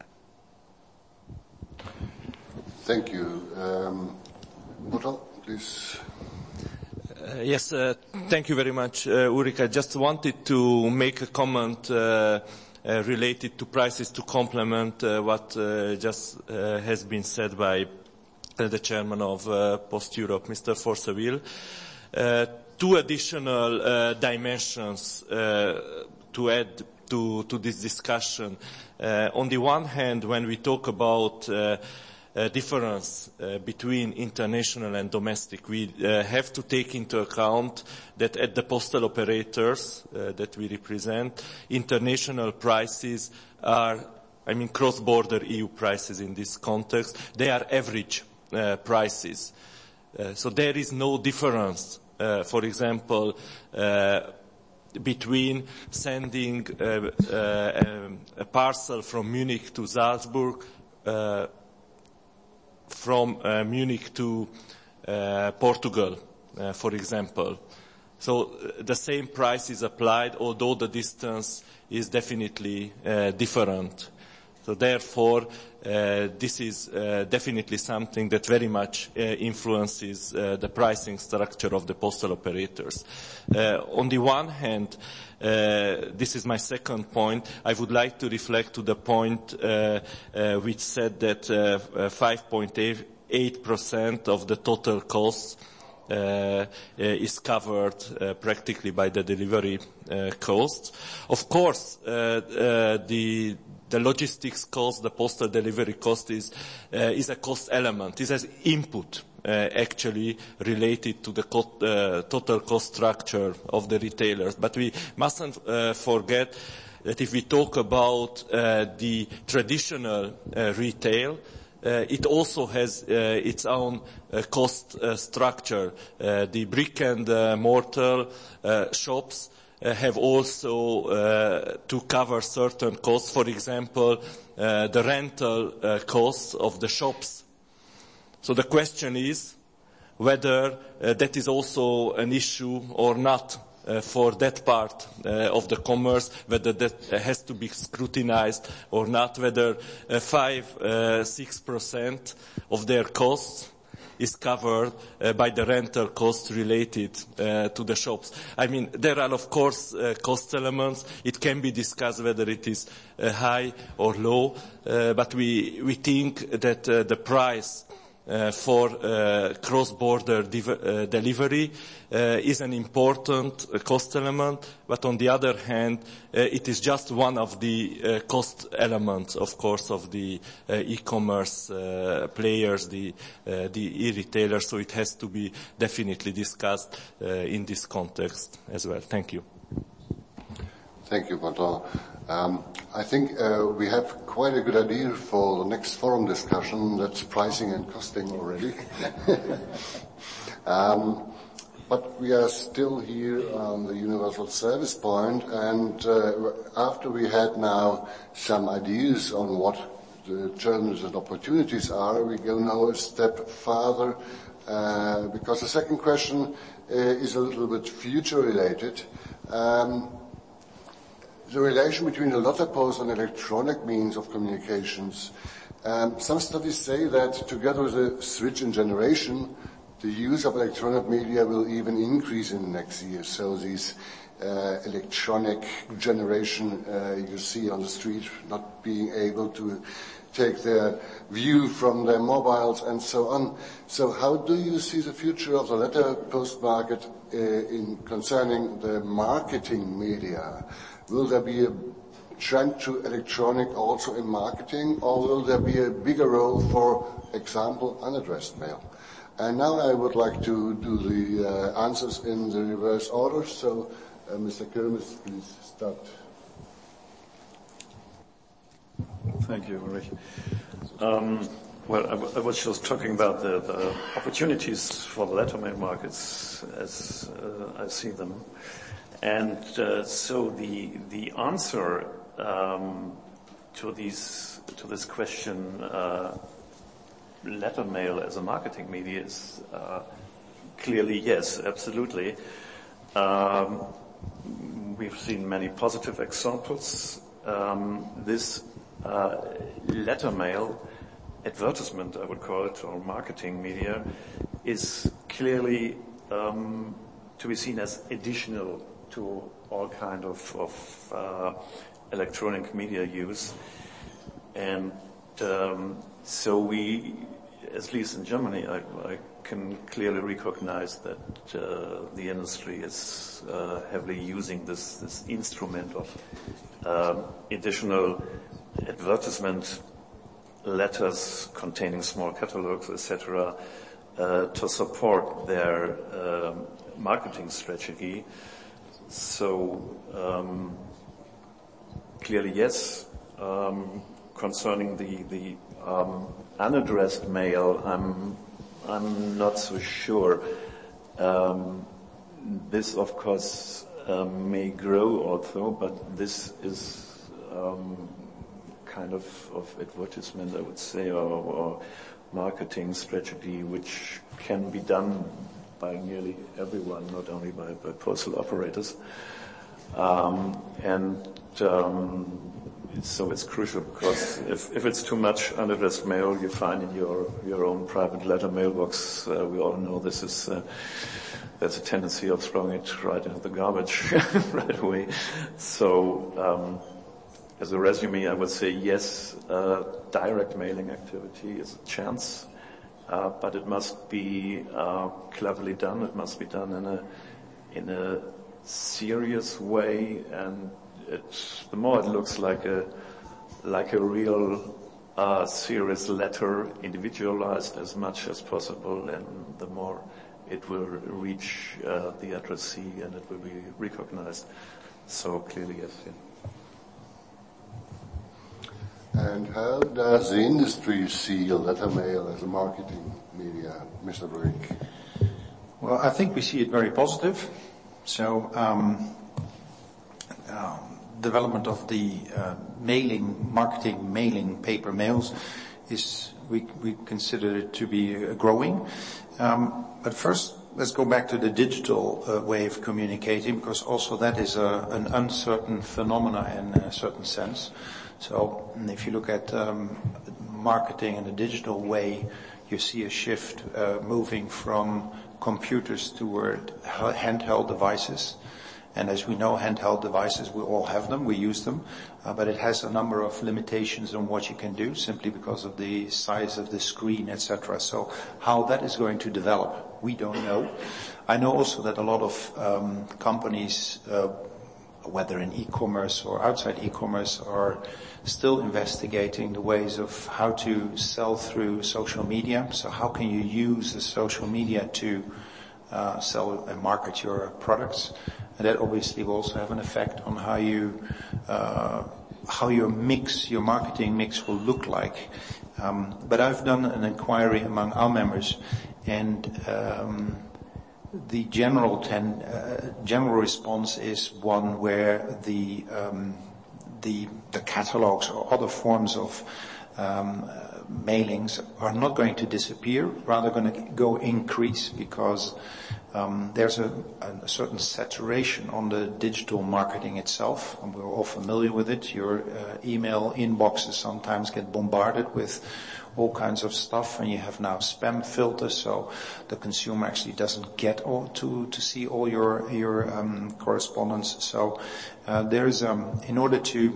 Speaker 1: Thank you. Um, Mutter, please.
Speaker 8: Uh, yes, uh, thank you very much, uh, Ulrike. I just wanted to make a comment uh, uh, related to prices to complement uh, what uh, just uh, has been said by uh, the chairman of uh, Post Europe, Mister Forceville. Uh, two additional uh, dimensions uh, to add to, to this discussion. Uh, on the one hand, when we talk about uh, Uh, difference uh, between international and domestic, we uh, have to take into account that at the postal operators uh, that we represent, international prices are, I mean, cross-border E U prices in this context, they are average uh, prices. Uh, so there is no difference, uh, for example, uh, between sending uh, uh, a parcel from Munich to Salzburg, uh, from uh, Munich to uh, Portugal, uh, for example. So uh, the same price is applied, although the distance is definitely uh, different. So therefore, uh, this is uh, definitely something that very much uh, influences uh, the pricing structure of the postal operators. Uh, on the one hand, uh, this is my second point, I would like to reflect to the point uh, uh, which said that uh, five point eight percent of the total costs Uh, uh, is covered uh, practically by the delivery uh, costs. Of course, uh, uh, the the logistics cost, the postal delivery cost is uh, is a cost element. It has input uh, actually related to the co- uh, total cost structure of the retailers. But we mustn't uh, forget that if we talk about uh, the traditional uh, retail, Uh, it also has uh, its own uh, cost uh, structure. Uh, the brick and uh, mortar uh, shops uh, have also uh, to cover certain costs. For example, uh, the rental uh, costs of the shops. So the question is whether uh, that is also an issue or not. Uh, for that part uh, of the commerce, whether that uh, has to be scrutinized or not, whether uh, five, uh, six percent of their costs is covered uh, by the rental costs related uh, to the shops. I mean, there are of course uh, cost elements. It can be discussed whether it is uh, high or low, uh, but we we think that uh, the price Uh, for uh, cross-border div- uh, delivery uh, is an important uh, cost element, but on the other hand, uh, it is just one of the uh, cost elements, of course, of the uh, e-commerce uh, players, the uh, the e-retailers, so it has to be definitely discussed uh, in this context as well. Thank you.
Speaker 1: Thank you, Pato. Um, I think uh, we have quite a good idea for the next forum discussion. That's pricing and costing already. um, but we are still here on the universal service point, and uh, after we had now some ideas on what the challenges and opportunities are, we go now a step farther, uh, because the second question uh, is a little bit future related. Um, The relation between the letterpost and electronic means of communications. Um, some studies say that together with a switch in generation, the use of electronic media will even increase in the next years. So these uh, electronic generation uh, you see on the street not being able to take their view from their mobiles and so on. So how do you see the future of the letterpost market uh, in concerning the marketing media? Will there be a trend to electronic also in marketing, or will there be a bigger role, for example, unaddressed mail? And now I would like to do the uh, answers in the reverse order. So, Uh, Mister Kermes, please start.
Speaker 6: Thank you, Ulrich. Um, well, I, w- I was just talking about the, the opportunities for the letter mail markets as uh, I see them. And uh, so the the answer um, to these to this question, uh, letter mail as a marketing media, is uh, clearly yes, absolutely. Um, we've seen many positive examples. Um, this uh, letter mail advertisement, I would call it, or marketing media, is clearly um, to be seen as additional to all kind of, of uh, electronic media use. And um, so we, at least in Germany, I, I can clearly recognize that uh, the industry is uh, heavily using this, this instrument of um, additional advertisement letters containing small catalogs, et cetera, uh, to support their um, marketing strategy. So um, clearly, yes. Um, concerning the the um, unaddressed mail, I'm I'm not so sure. Um, this, of course, uh, may grow also, but this is um, kind of, of advertisement, I would say, or, or marketing strategy, which can be done by nearly everyone, not only by, by postal operators. Um, and um, so it's crucial, because if, if it's too much unaddressed mail you find in your, your own private letter mailbox, uh, we all know this is, uh, there's a tendency of throwing it right into the garbage right away. So, um, as a resume, I would say yes, uh, direct mailing activity is a chance, uh, but it must be uh, cleverly done. It must be done in a in a serious way, and it, the more it looks like a like a real uh, serious letter, individualized as much as possible, and the more it will reach uh, the addressee and it will be recognized. So clearly, yes. Yeah.
Speaker 1: And how does the industry see letter mail as a marketing media, Mister Brick?
Speaker 5: Well, I think we see it very positive. So, um, um, development of the uh, mailing, marketing, mailing paper mails is, we, we consider it to be uh, growing. Um, but first, let's go back to the digital uh, way of communicating, because also that is a, an uncertain phenomena in a certain sense. So if you look at um, marketing in a digital way, you see a shift uh, moving from computers toward handheld devices. And as we know, handheld devices, we all have them, we use them, uh, but it has a number of limitations on what you can do simply because of the size of the screen, et cetera. So how that is going to develop, we don't know. I know also that a lot of um, companies, uh, whether in e-commerce or outside e-commerce, are still investigating the ways of how to sell through social media. So how can you use the social media to uh, sell and market your products? And that obviously will also have an effect on how you, uh, how your mix, your marketing mix will look like. Um, but I've done an inquiry among our members, and um, the general ten, uh, general response is one where the um, the the catalogs or other forms of um, uh, mailings are not going to disappear, rather going to go increase, because um, there's a, a certain saturation on the digital marketing itself, and we're all familiar with it. Your uh, email inboxes sometimes get bombarded with all kinds of stuff, and you have now spam filters, so the consumer actually doesn't get all to to see all your your um, correspondence. So uh, there's um, in order to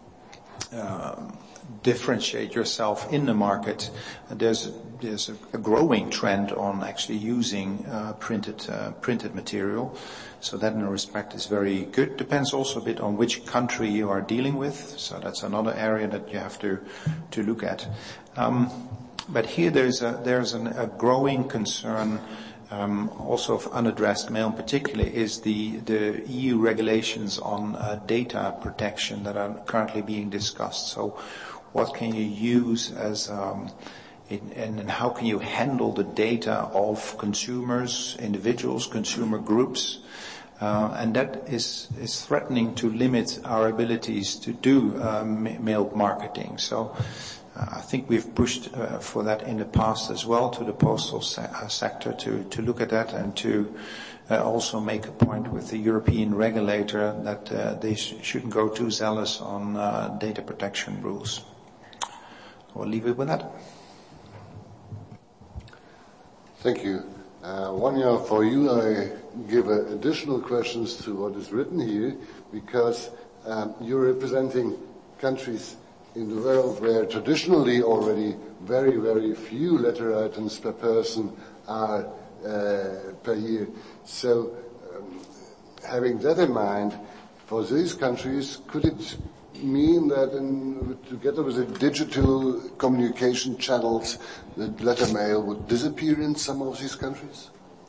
Speaker 5: uh, differentiate yourself in the market, uh, there's there's a, a growing trend on actually using uh, printed uh, printed material. So that in a respect is very good. Depends also a bit on which country you are dealing with. So that's another area that you have to to look at. Um, but here there's a there's an, a growing concern um, also of unaddressed mail in particular is the, the E U regulations on uh, data protection that are currently being discussed. So what can you use as um, in, and how can you handle the data of consumers, individuals, consumer groups? Uh, and that is, is threatening to limit our abilities to do uh, mail marketing. So uh, I think we've pushed uh, for that in the past as well to the postal se- uh, sector to, to look at that and to uh, also make a point with the European regulator that uh, they sh- shouldn't go too zealous on uh, data protection rules. We'll leave it with that.
Speaker 1: Thank you. Uh, Wanya, for you, I give uh, additional questions to what is written here, because um, you're representing countries in the world where traditionally already very, very few letter items per person are uh, per year. So, um, having that in mind, for these countries, could it mean that in, together with the digital communication channels, the letter mail would disappear in some of these countries?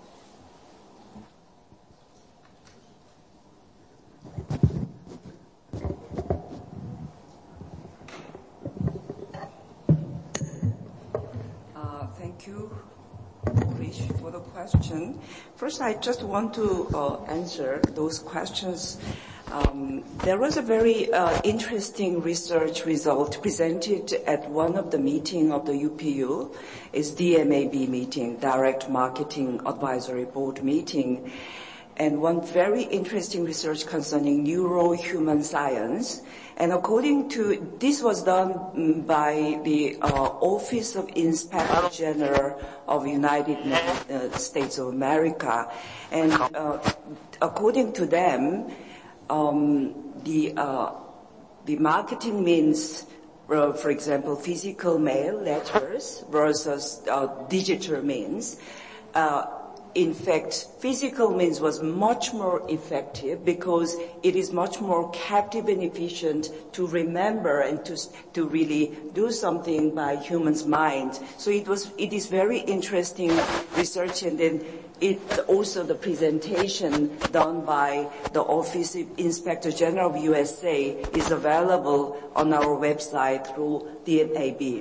Speaker 4: Uh, thank you, Rich, for the question. First, I just want to uh, answer those questions. Um, there was a very uh, interesting research result presented at one of the meeting of the U P U. It's D M A B meeting, Direct Marketing Advisory Board meeting. And one very interesting research concerning neuro-human science. And according to, this was done by the uh, Office of Inspector General of United States of America. And uh, according to them, Um, the uh, the marketing means, uh, for example, physical mail letters versus uh, digital means. Uh, in fact, physical means was much more effective because it is much more captive and efficient to remember and to to really do something by humans' mind. So it was it is very interesting research, and then it also the presentation done by the Office of Inspector General of U S A is available on our website through D M A B.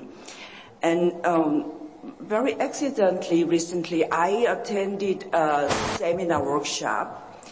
Speaker 4: And um, very accidentally recently I attended a seminar workshop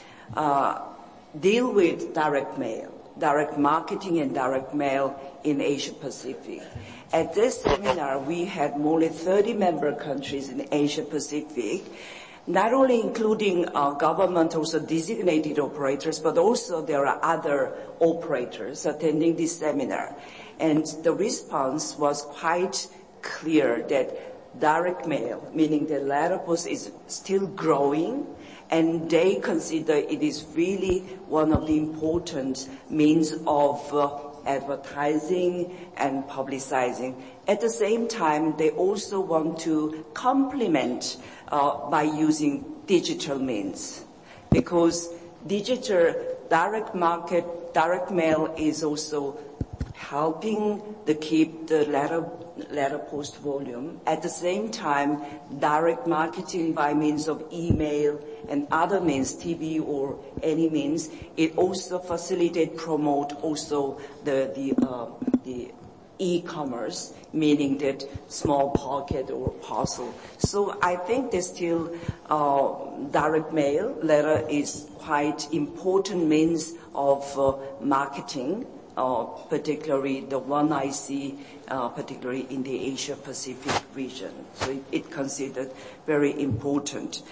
Speaker 4: uh, deal with direct mail, direct marketing and direct mail in Asia Pacific. At this seminar we had more than thirty member countries in Asia Pacific, not only including uh, government, also designated operators, but also there are other operators attending this seminar. And the response was quite clear that direct mail, meaning the letter post, is still growing, and they consider it is really one of the important means of uh, advertising and publicizing. At the same time, they also want to complement uh, by using digital means, because digital direct market, direct mail is also helping to keep the letter letter post volume. At the same time, direct marketing by means of email and other means, T V or any means, it also facilitate, promote also the the uh, the e-commerce, meaning that small pocket or parcel. So I think there's still uh, direct mail letter is quite important means of uh, marketing. Uh, particularly the one I see, uh, particularly in the Asia Pacific region. So it, it considered very important.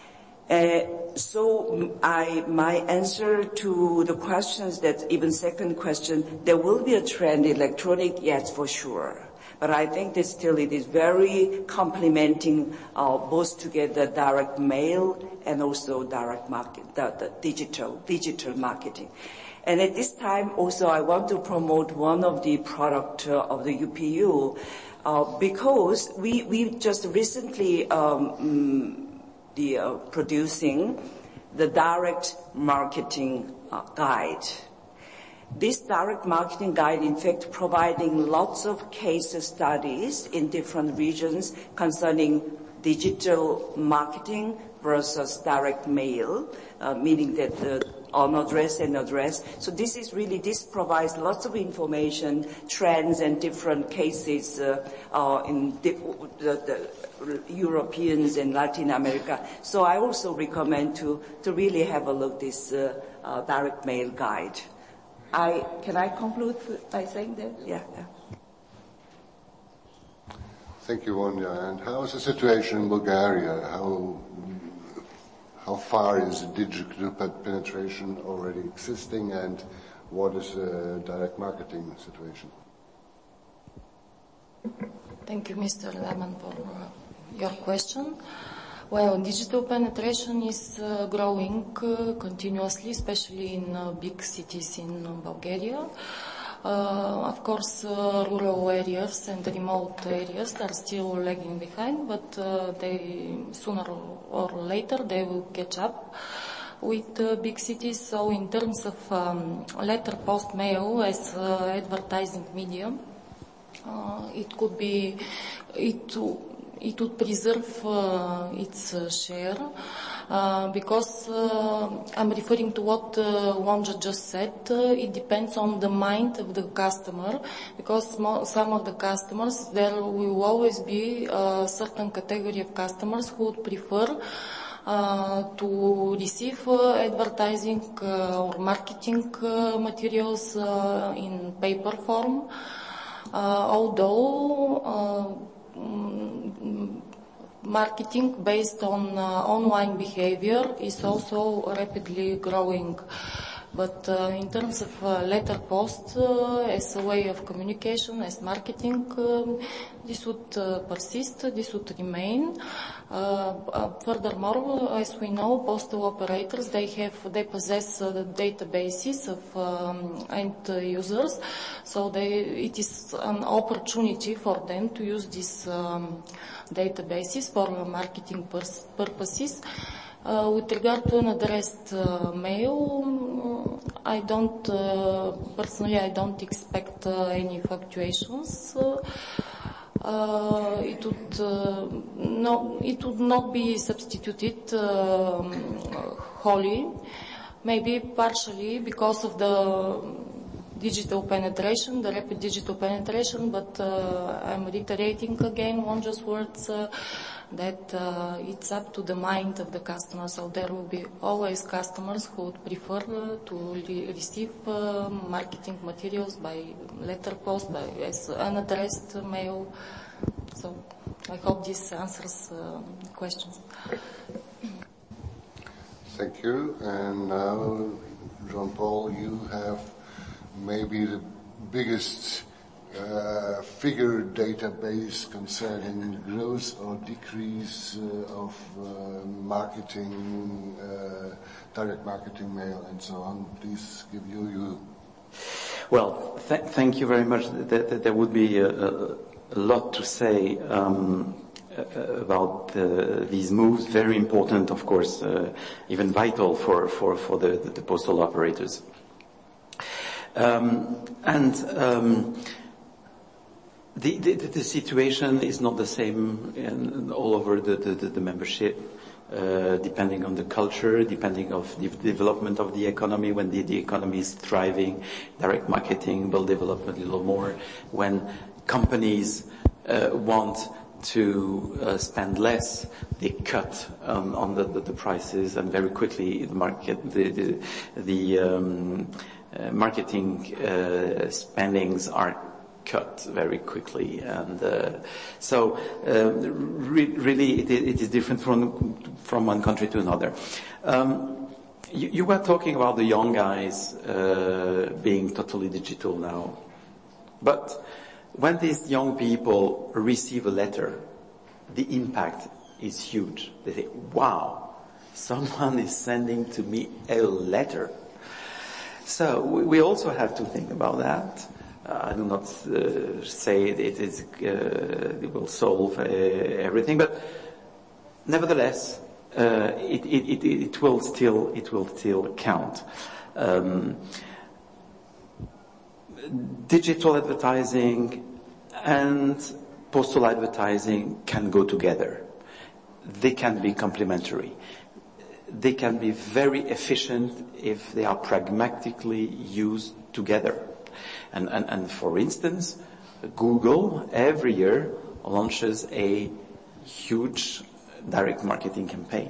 Speaker 4: Uh, so I, my answer to the questions that even second question, there will be a trend electronic, yes, for sure. But I think that still it is very complementing uh, both together direct mail and also direct market, the, the digital, digital marketing. And at this time also I want to promote one of the product uh, of the U P U uh, because we, we just recently um, the uh, producing the direct marketing uh, guide. This direct marketing guide, in fact, providing lots of case studies in different regions concerning digital marketing versus direct mail, uh, meaning that the on address and address. So this is really, this provides lots of information, trends and different cases uh, uh, in the, the, the Europeans and Latin America. So I also recommend to, to really have a look at this uh, uh, direct mail guide. I, can I conclude by saying that? Yeah. yeah.
Speaker 1: Thank you, Wanja. And how is the situation in Bulgaria? How how far is digital penetration already existing, and what is the direct marketing situation?
Speaker 3: Thank you, Mister Lehmann, for uh, your question. Well, digital penetration is uh, growing uh, continuously, especially in uh, big cities in uh, Bulgaria. Uh, of course, uh, rural areas and remote areas are still lagging behind, but uh, they sooner or later they will catch up with uh, big cities. So, in terms of um, letter, post, mail as uh, advertising medium, uh, it could be it. It would preserve uh, its uh, share uh, because uh, I'm referring to what uh, Wanja just said. Uh, it depends on the mind of the customer, because mo- some of the customers, there will always be a certain category of customers who would prefer uh, to receive uh, advertising uh, or marketing uh, materials uh, in paper form, uh, although uh, marketing based on uh, online behavior is also rapidly growing. But uh, in terms of uh, letter post uh, as a way of communication, as marketing, um, this would uh, persist, this would remain. Uh, uh, furthermore, as we know, postal operators, they have, they possess uh, the databases of um, end users, so they, it is an opportunity for them to use these um, databases for marketing pers- purposes. Uh, with regard to an addressed uh, mail, I don't, uh, personally I don't expect uh, any fluctuations. Uh, uh, it would uh, no, it would not be substituted uh, wholly, maybe partially because of the digital penetration, the rapid digital penetration, but uh, I'm reiterating again Wanja's words uh, that uh, it's up to the mind of the customer. So there will be always customers who would prefer uh, to re- receive uh, marketing materials by letter post, by as unaddressed mail. So I hope this answers uh, questions.
Speaker 1: Thank you. And now, Jean-Paul, you have maybe the biggest uh, figure database concerning growth or decrease uh, of uh, marketing, uh, direct marketing mail and so on. Please give you you.
Speaker 2: Well, th- thank you very much. There, there would be a, a, a lot to say um, about uh, these moves. Very important, of course, uh, even vital for, for, for the, the postal operators. Um, and um, the, the, the situation is not the same in, all over the, the, the membership, uh, depending on the culture, depending on the development of the economy. When the, the economy is thriving, direct marketing will develop a little more. When companies uh, want to uh, spend less, they cut um, on the, the, the prices, and very quickly the market, the the, the um, uh, marketing uh, spendings are cut very quickly, and uh, so uh, re- really it, it is different from from one country to another. Um, you, you were talking about the young guys uh, being totally digital now, but when these young people receive a letter, the impact is huge. They say, wow, someone is sending to me a letter. So we also have to think about that. Uh, I do not uh, say it, is, uh, it will solve uh, everything, but nevertheless, uh, it, it, it, it will still, it will still count. Um, Digital advertising and postal advertising can go together. they can be complementary. They can be very efficient if they are pragmatically used together. And, and, and for instance, Google every year launches a huge direct marketing campaign.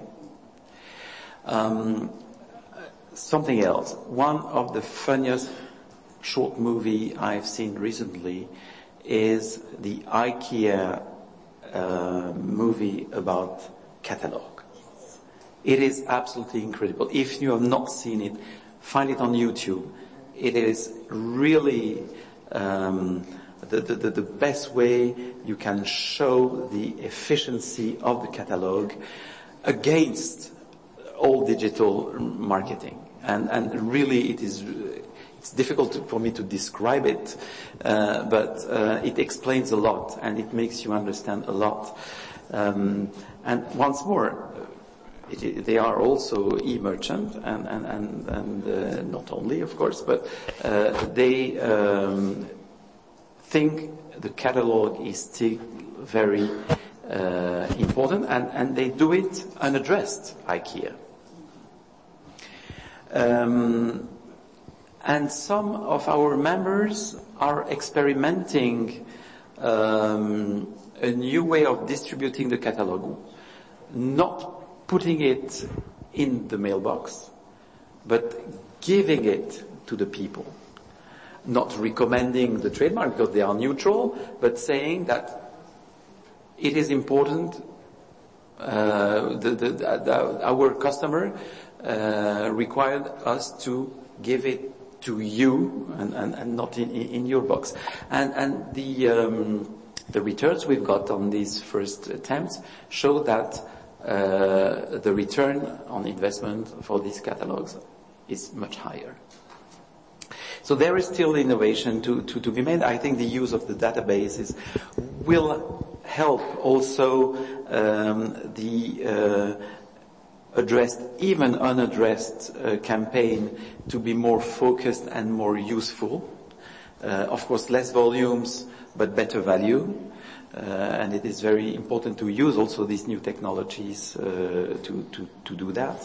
Speaker 2: Um, something else. One of the funniest short movie I've seen recently is the IKEA uh, movie about catalog. It is absolutely incredible. If you have not seen it, find it on YouTube. It is really um, the, the, the best way you can show the efficiency of the catalog against all digital marketing. And, and really it is, it's difficult to, for me to describe it, uh, but uh, it explains a lot and it makes you understand a lot. Um, and once more, It, they are also e-merchant and, and, and, and uh, not only, of course, but uh, they um, think the catalog is still very uh, important and, and they do it unaddressed, IKEA. Um, and some of our members are experimenting um, a new way of distributing the catalog, not putting it in the mailbox, but giving it to the people. Not recommending the trademark because they are neutral, but saying that it is important, uh, the, the, the, our customer uh, required us to give it to you and, and, and not in, in your box. And, and the, um, the returns we've got on these first attempts show that Uh, the return on investment for these catalogs is much higher. So there is still innovation to, to, to be made. I think the use of the databases will help also um, the uh, addressed, even unaddressed uh, campaign to be more focused and more useful. Uh, of course, less volumes, but better value. Uh, and it is very important to use also these new technologies uh, to, to, to do that.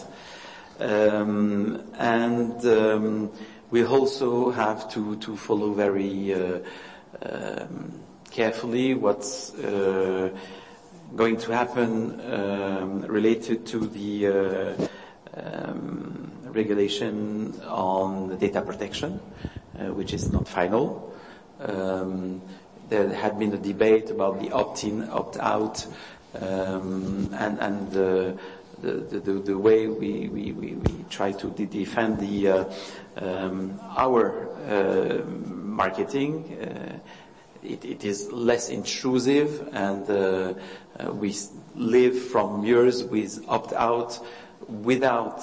Speaker 2: Um, and um, we also have to, to follow very uh, um, carefully what's uh, going to happen um, related to the uh, um, regulation on data protection, uh, which is not final. Um, There had been a debate about the opt-in, opt-out, um, and, and uh, the, the, the way we, we, we, we try to de- defend the, uh, um, our uh, marketing. Uh, it, it is less intrusive, and uh, uh, we live from years with opt-out without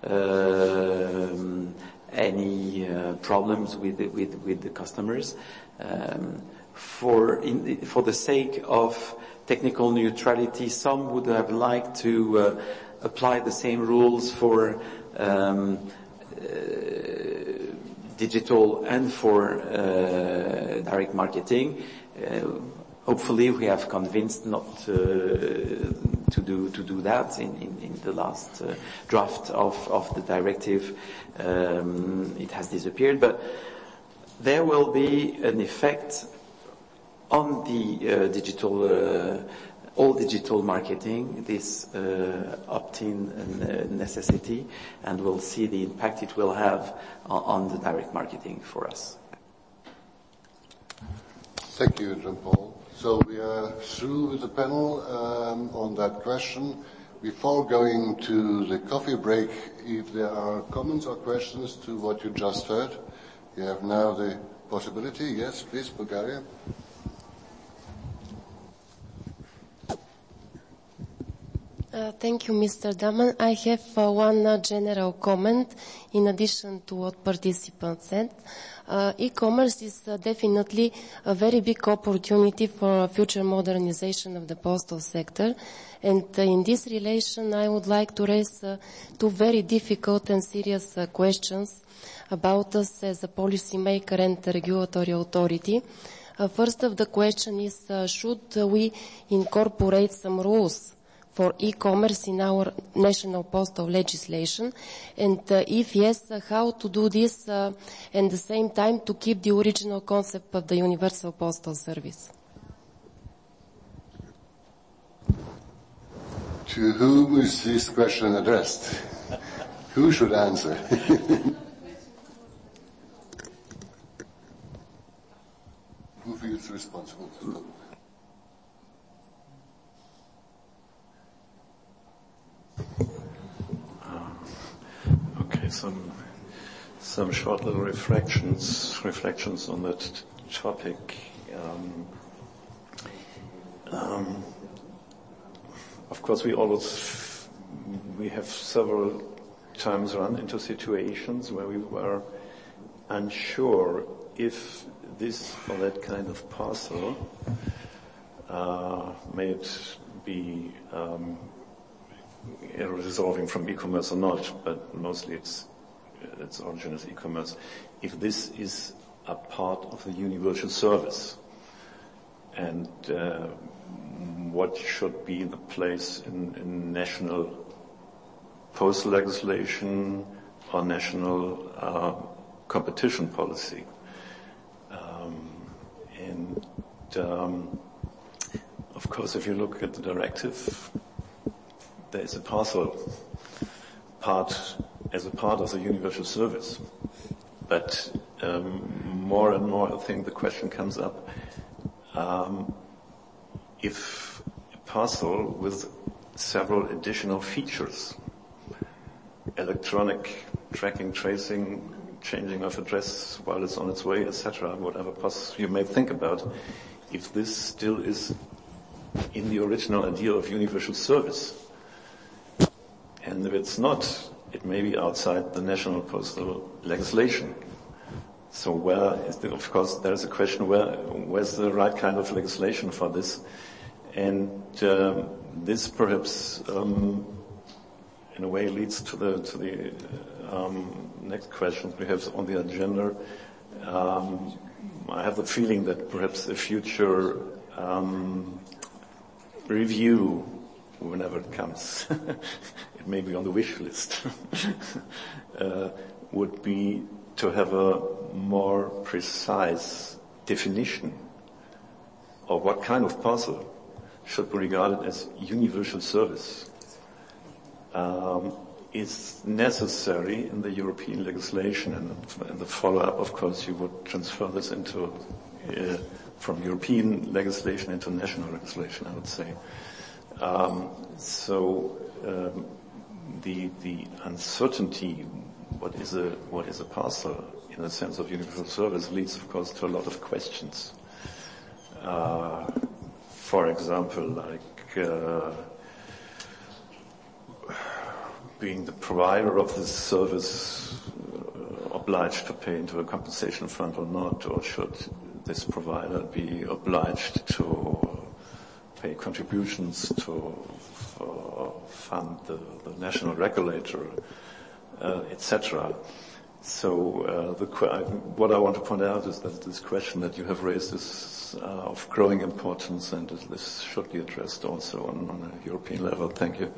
Speaker 2: uh, any uh, problems with the, with, with the customers. Um, For, in, for the sake of technical neutrality, some would have liked to uh, apply the same rules for um, uh, digital and for uh, direct marketing. Uh, hopefully, we have convinced not uh, to do to do that in, in, in the last uh, draft of, of the directive. Um, it has disappeared, but there will be an effect on the uh, digital, uh, all digital marketing, this uh, opt-in uh, necessity, and we'll see the impact it will have on, on the direct marketing for us.
Speaker 1: Thank you, Jean-Paul. So we are through with the panel um, on that question. Before going to the coffee break, if there are comments or questions to what you just heard, you have now the possibility. Yes, please, Bulgaria.
Speaker 9: Uh, thank you, Mister Daman. I have uh, one uh, general comment in addition to what participants said. Uh, e-commerce is uh, definitely a very big opportunity for future modernization of the postal sector. And uh, in this relation, I would like to raise uh, two very difficult and serious uh, questions about us as a policymaker and a regulatory authority. Uh, first of the question is, uh, should uh, we incorporate some rules for e-commerce in our national postal legislation? And uh, if yes, uh, how to do this uh, and at the same time to keep the original concept of the universal postal service?
Speaker 1: To whom is this question addressed? Who should answer? Who feels responsible?
Speaker 6: Uh, okay, some some short little reflections reflections on that topic. Um, um, of course, we always we have several times run into situations where we were unsure if this or that kind of parcel uh, may it be um, resolving from e-commerce or not, but mostly it's its origin is e-commerce. If this is a part of the universal service, and uh, what should be the place in, in national postal legislation or national uh, competition policy. Um, and um, of course, if you look at the directive, there is a parcel part as a part of the universal service. But um, more and more, I think the question comes up, um, if a parcel with several additional features, electronic tracking, tracing, changing of address while it's on its way, et cetera, whatever parcel you may think about, if this still is in the original idea of universal service, and if it's not, it may be outside the national postal legislation. So where is the, of course, there's a question where, where's the right kind of legislation for this? And um, this perhaps, um, in a way, leads to the to the um, next question we have on the agenda. Um, I have the feeling that perhaps a future um, review, whenever it comes, it may be on the wish list, uh, would be to have a more precise definition of what kind of parcel should be regarded as universal service. Um, is necessary in the European legislation, and in the follow-up, of course, you would transfer this into uh, from European legislation into national legislation, I would say. Um, so um, the the uncertainty, what is a what is a parcel in the sense of universal service, leads, of course, to a lot of questions. Uh, for example, like uh, being the provider of this service uh, obliged to pay into a compensation fund or not, or should this provider be obliged to pay contributions to uh, fund the, the national regulator, uh, et cetera. So uh, the, what I want to point out is that this question that you have raised is uh, of growing importance, and this should be addressed also on, on a European level. Thank you.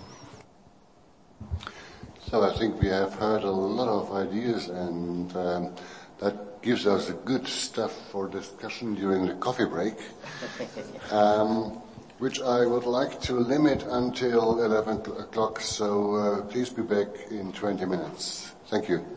Speaker 1: So I think we have heard a lot of ideas, and um, that gives us a good stuff for discussion during the coffee break, um, which I would like to limit until eleven o'clock, so uh, please be back in twenty minutes. Thank you.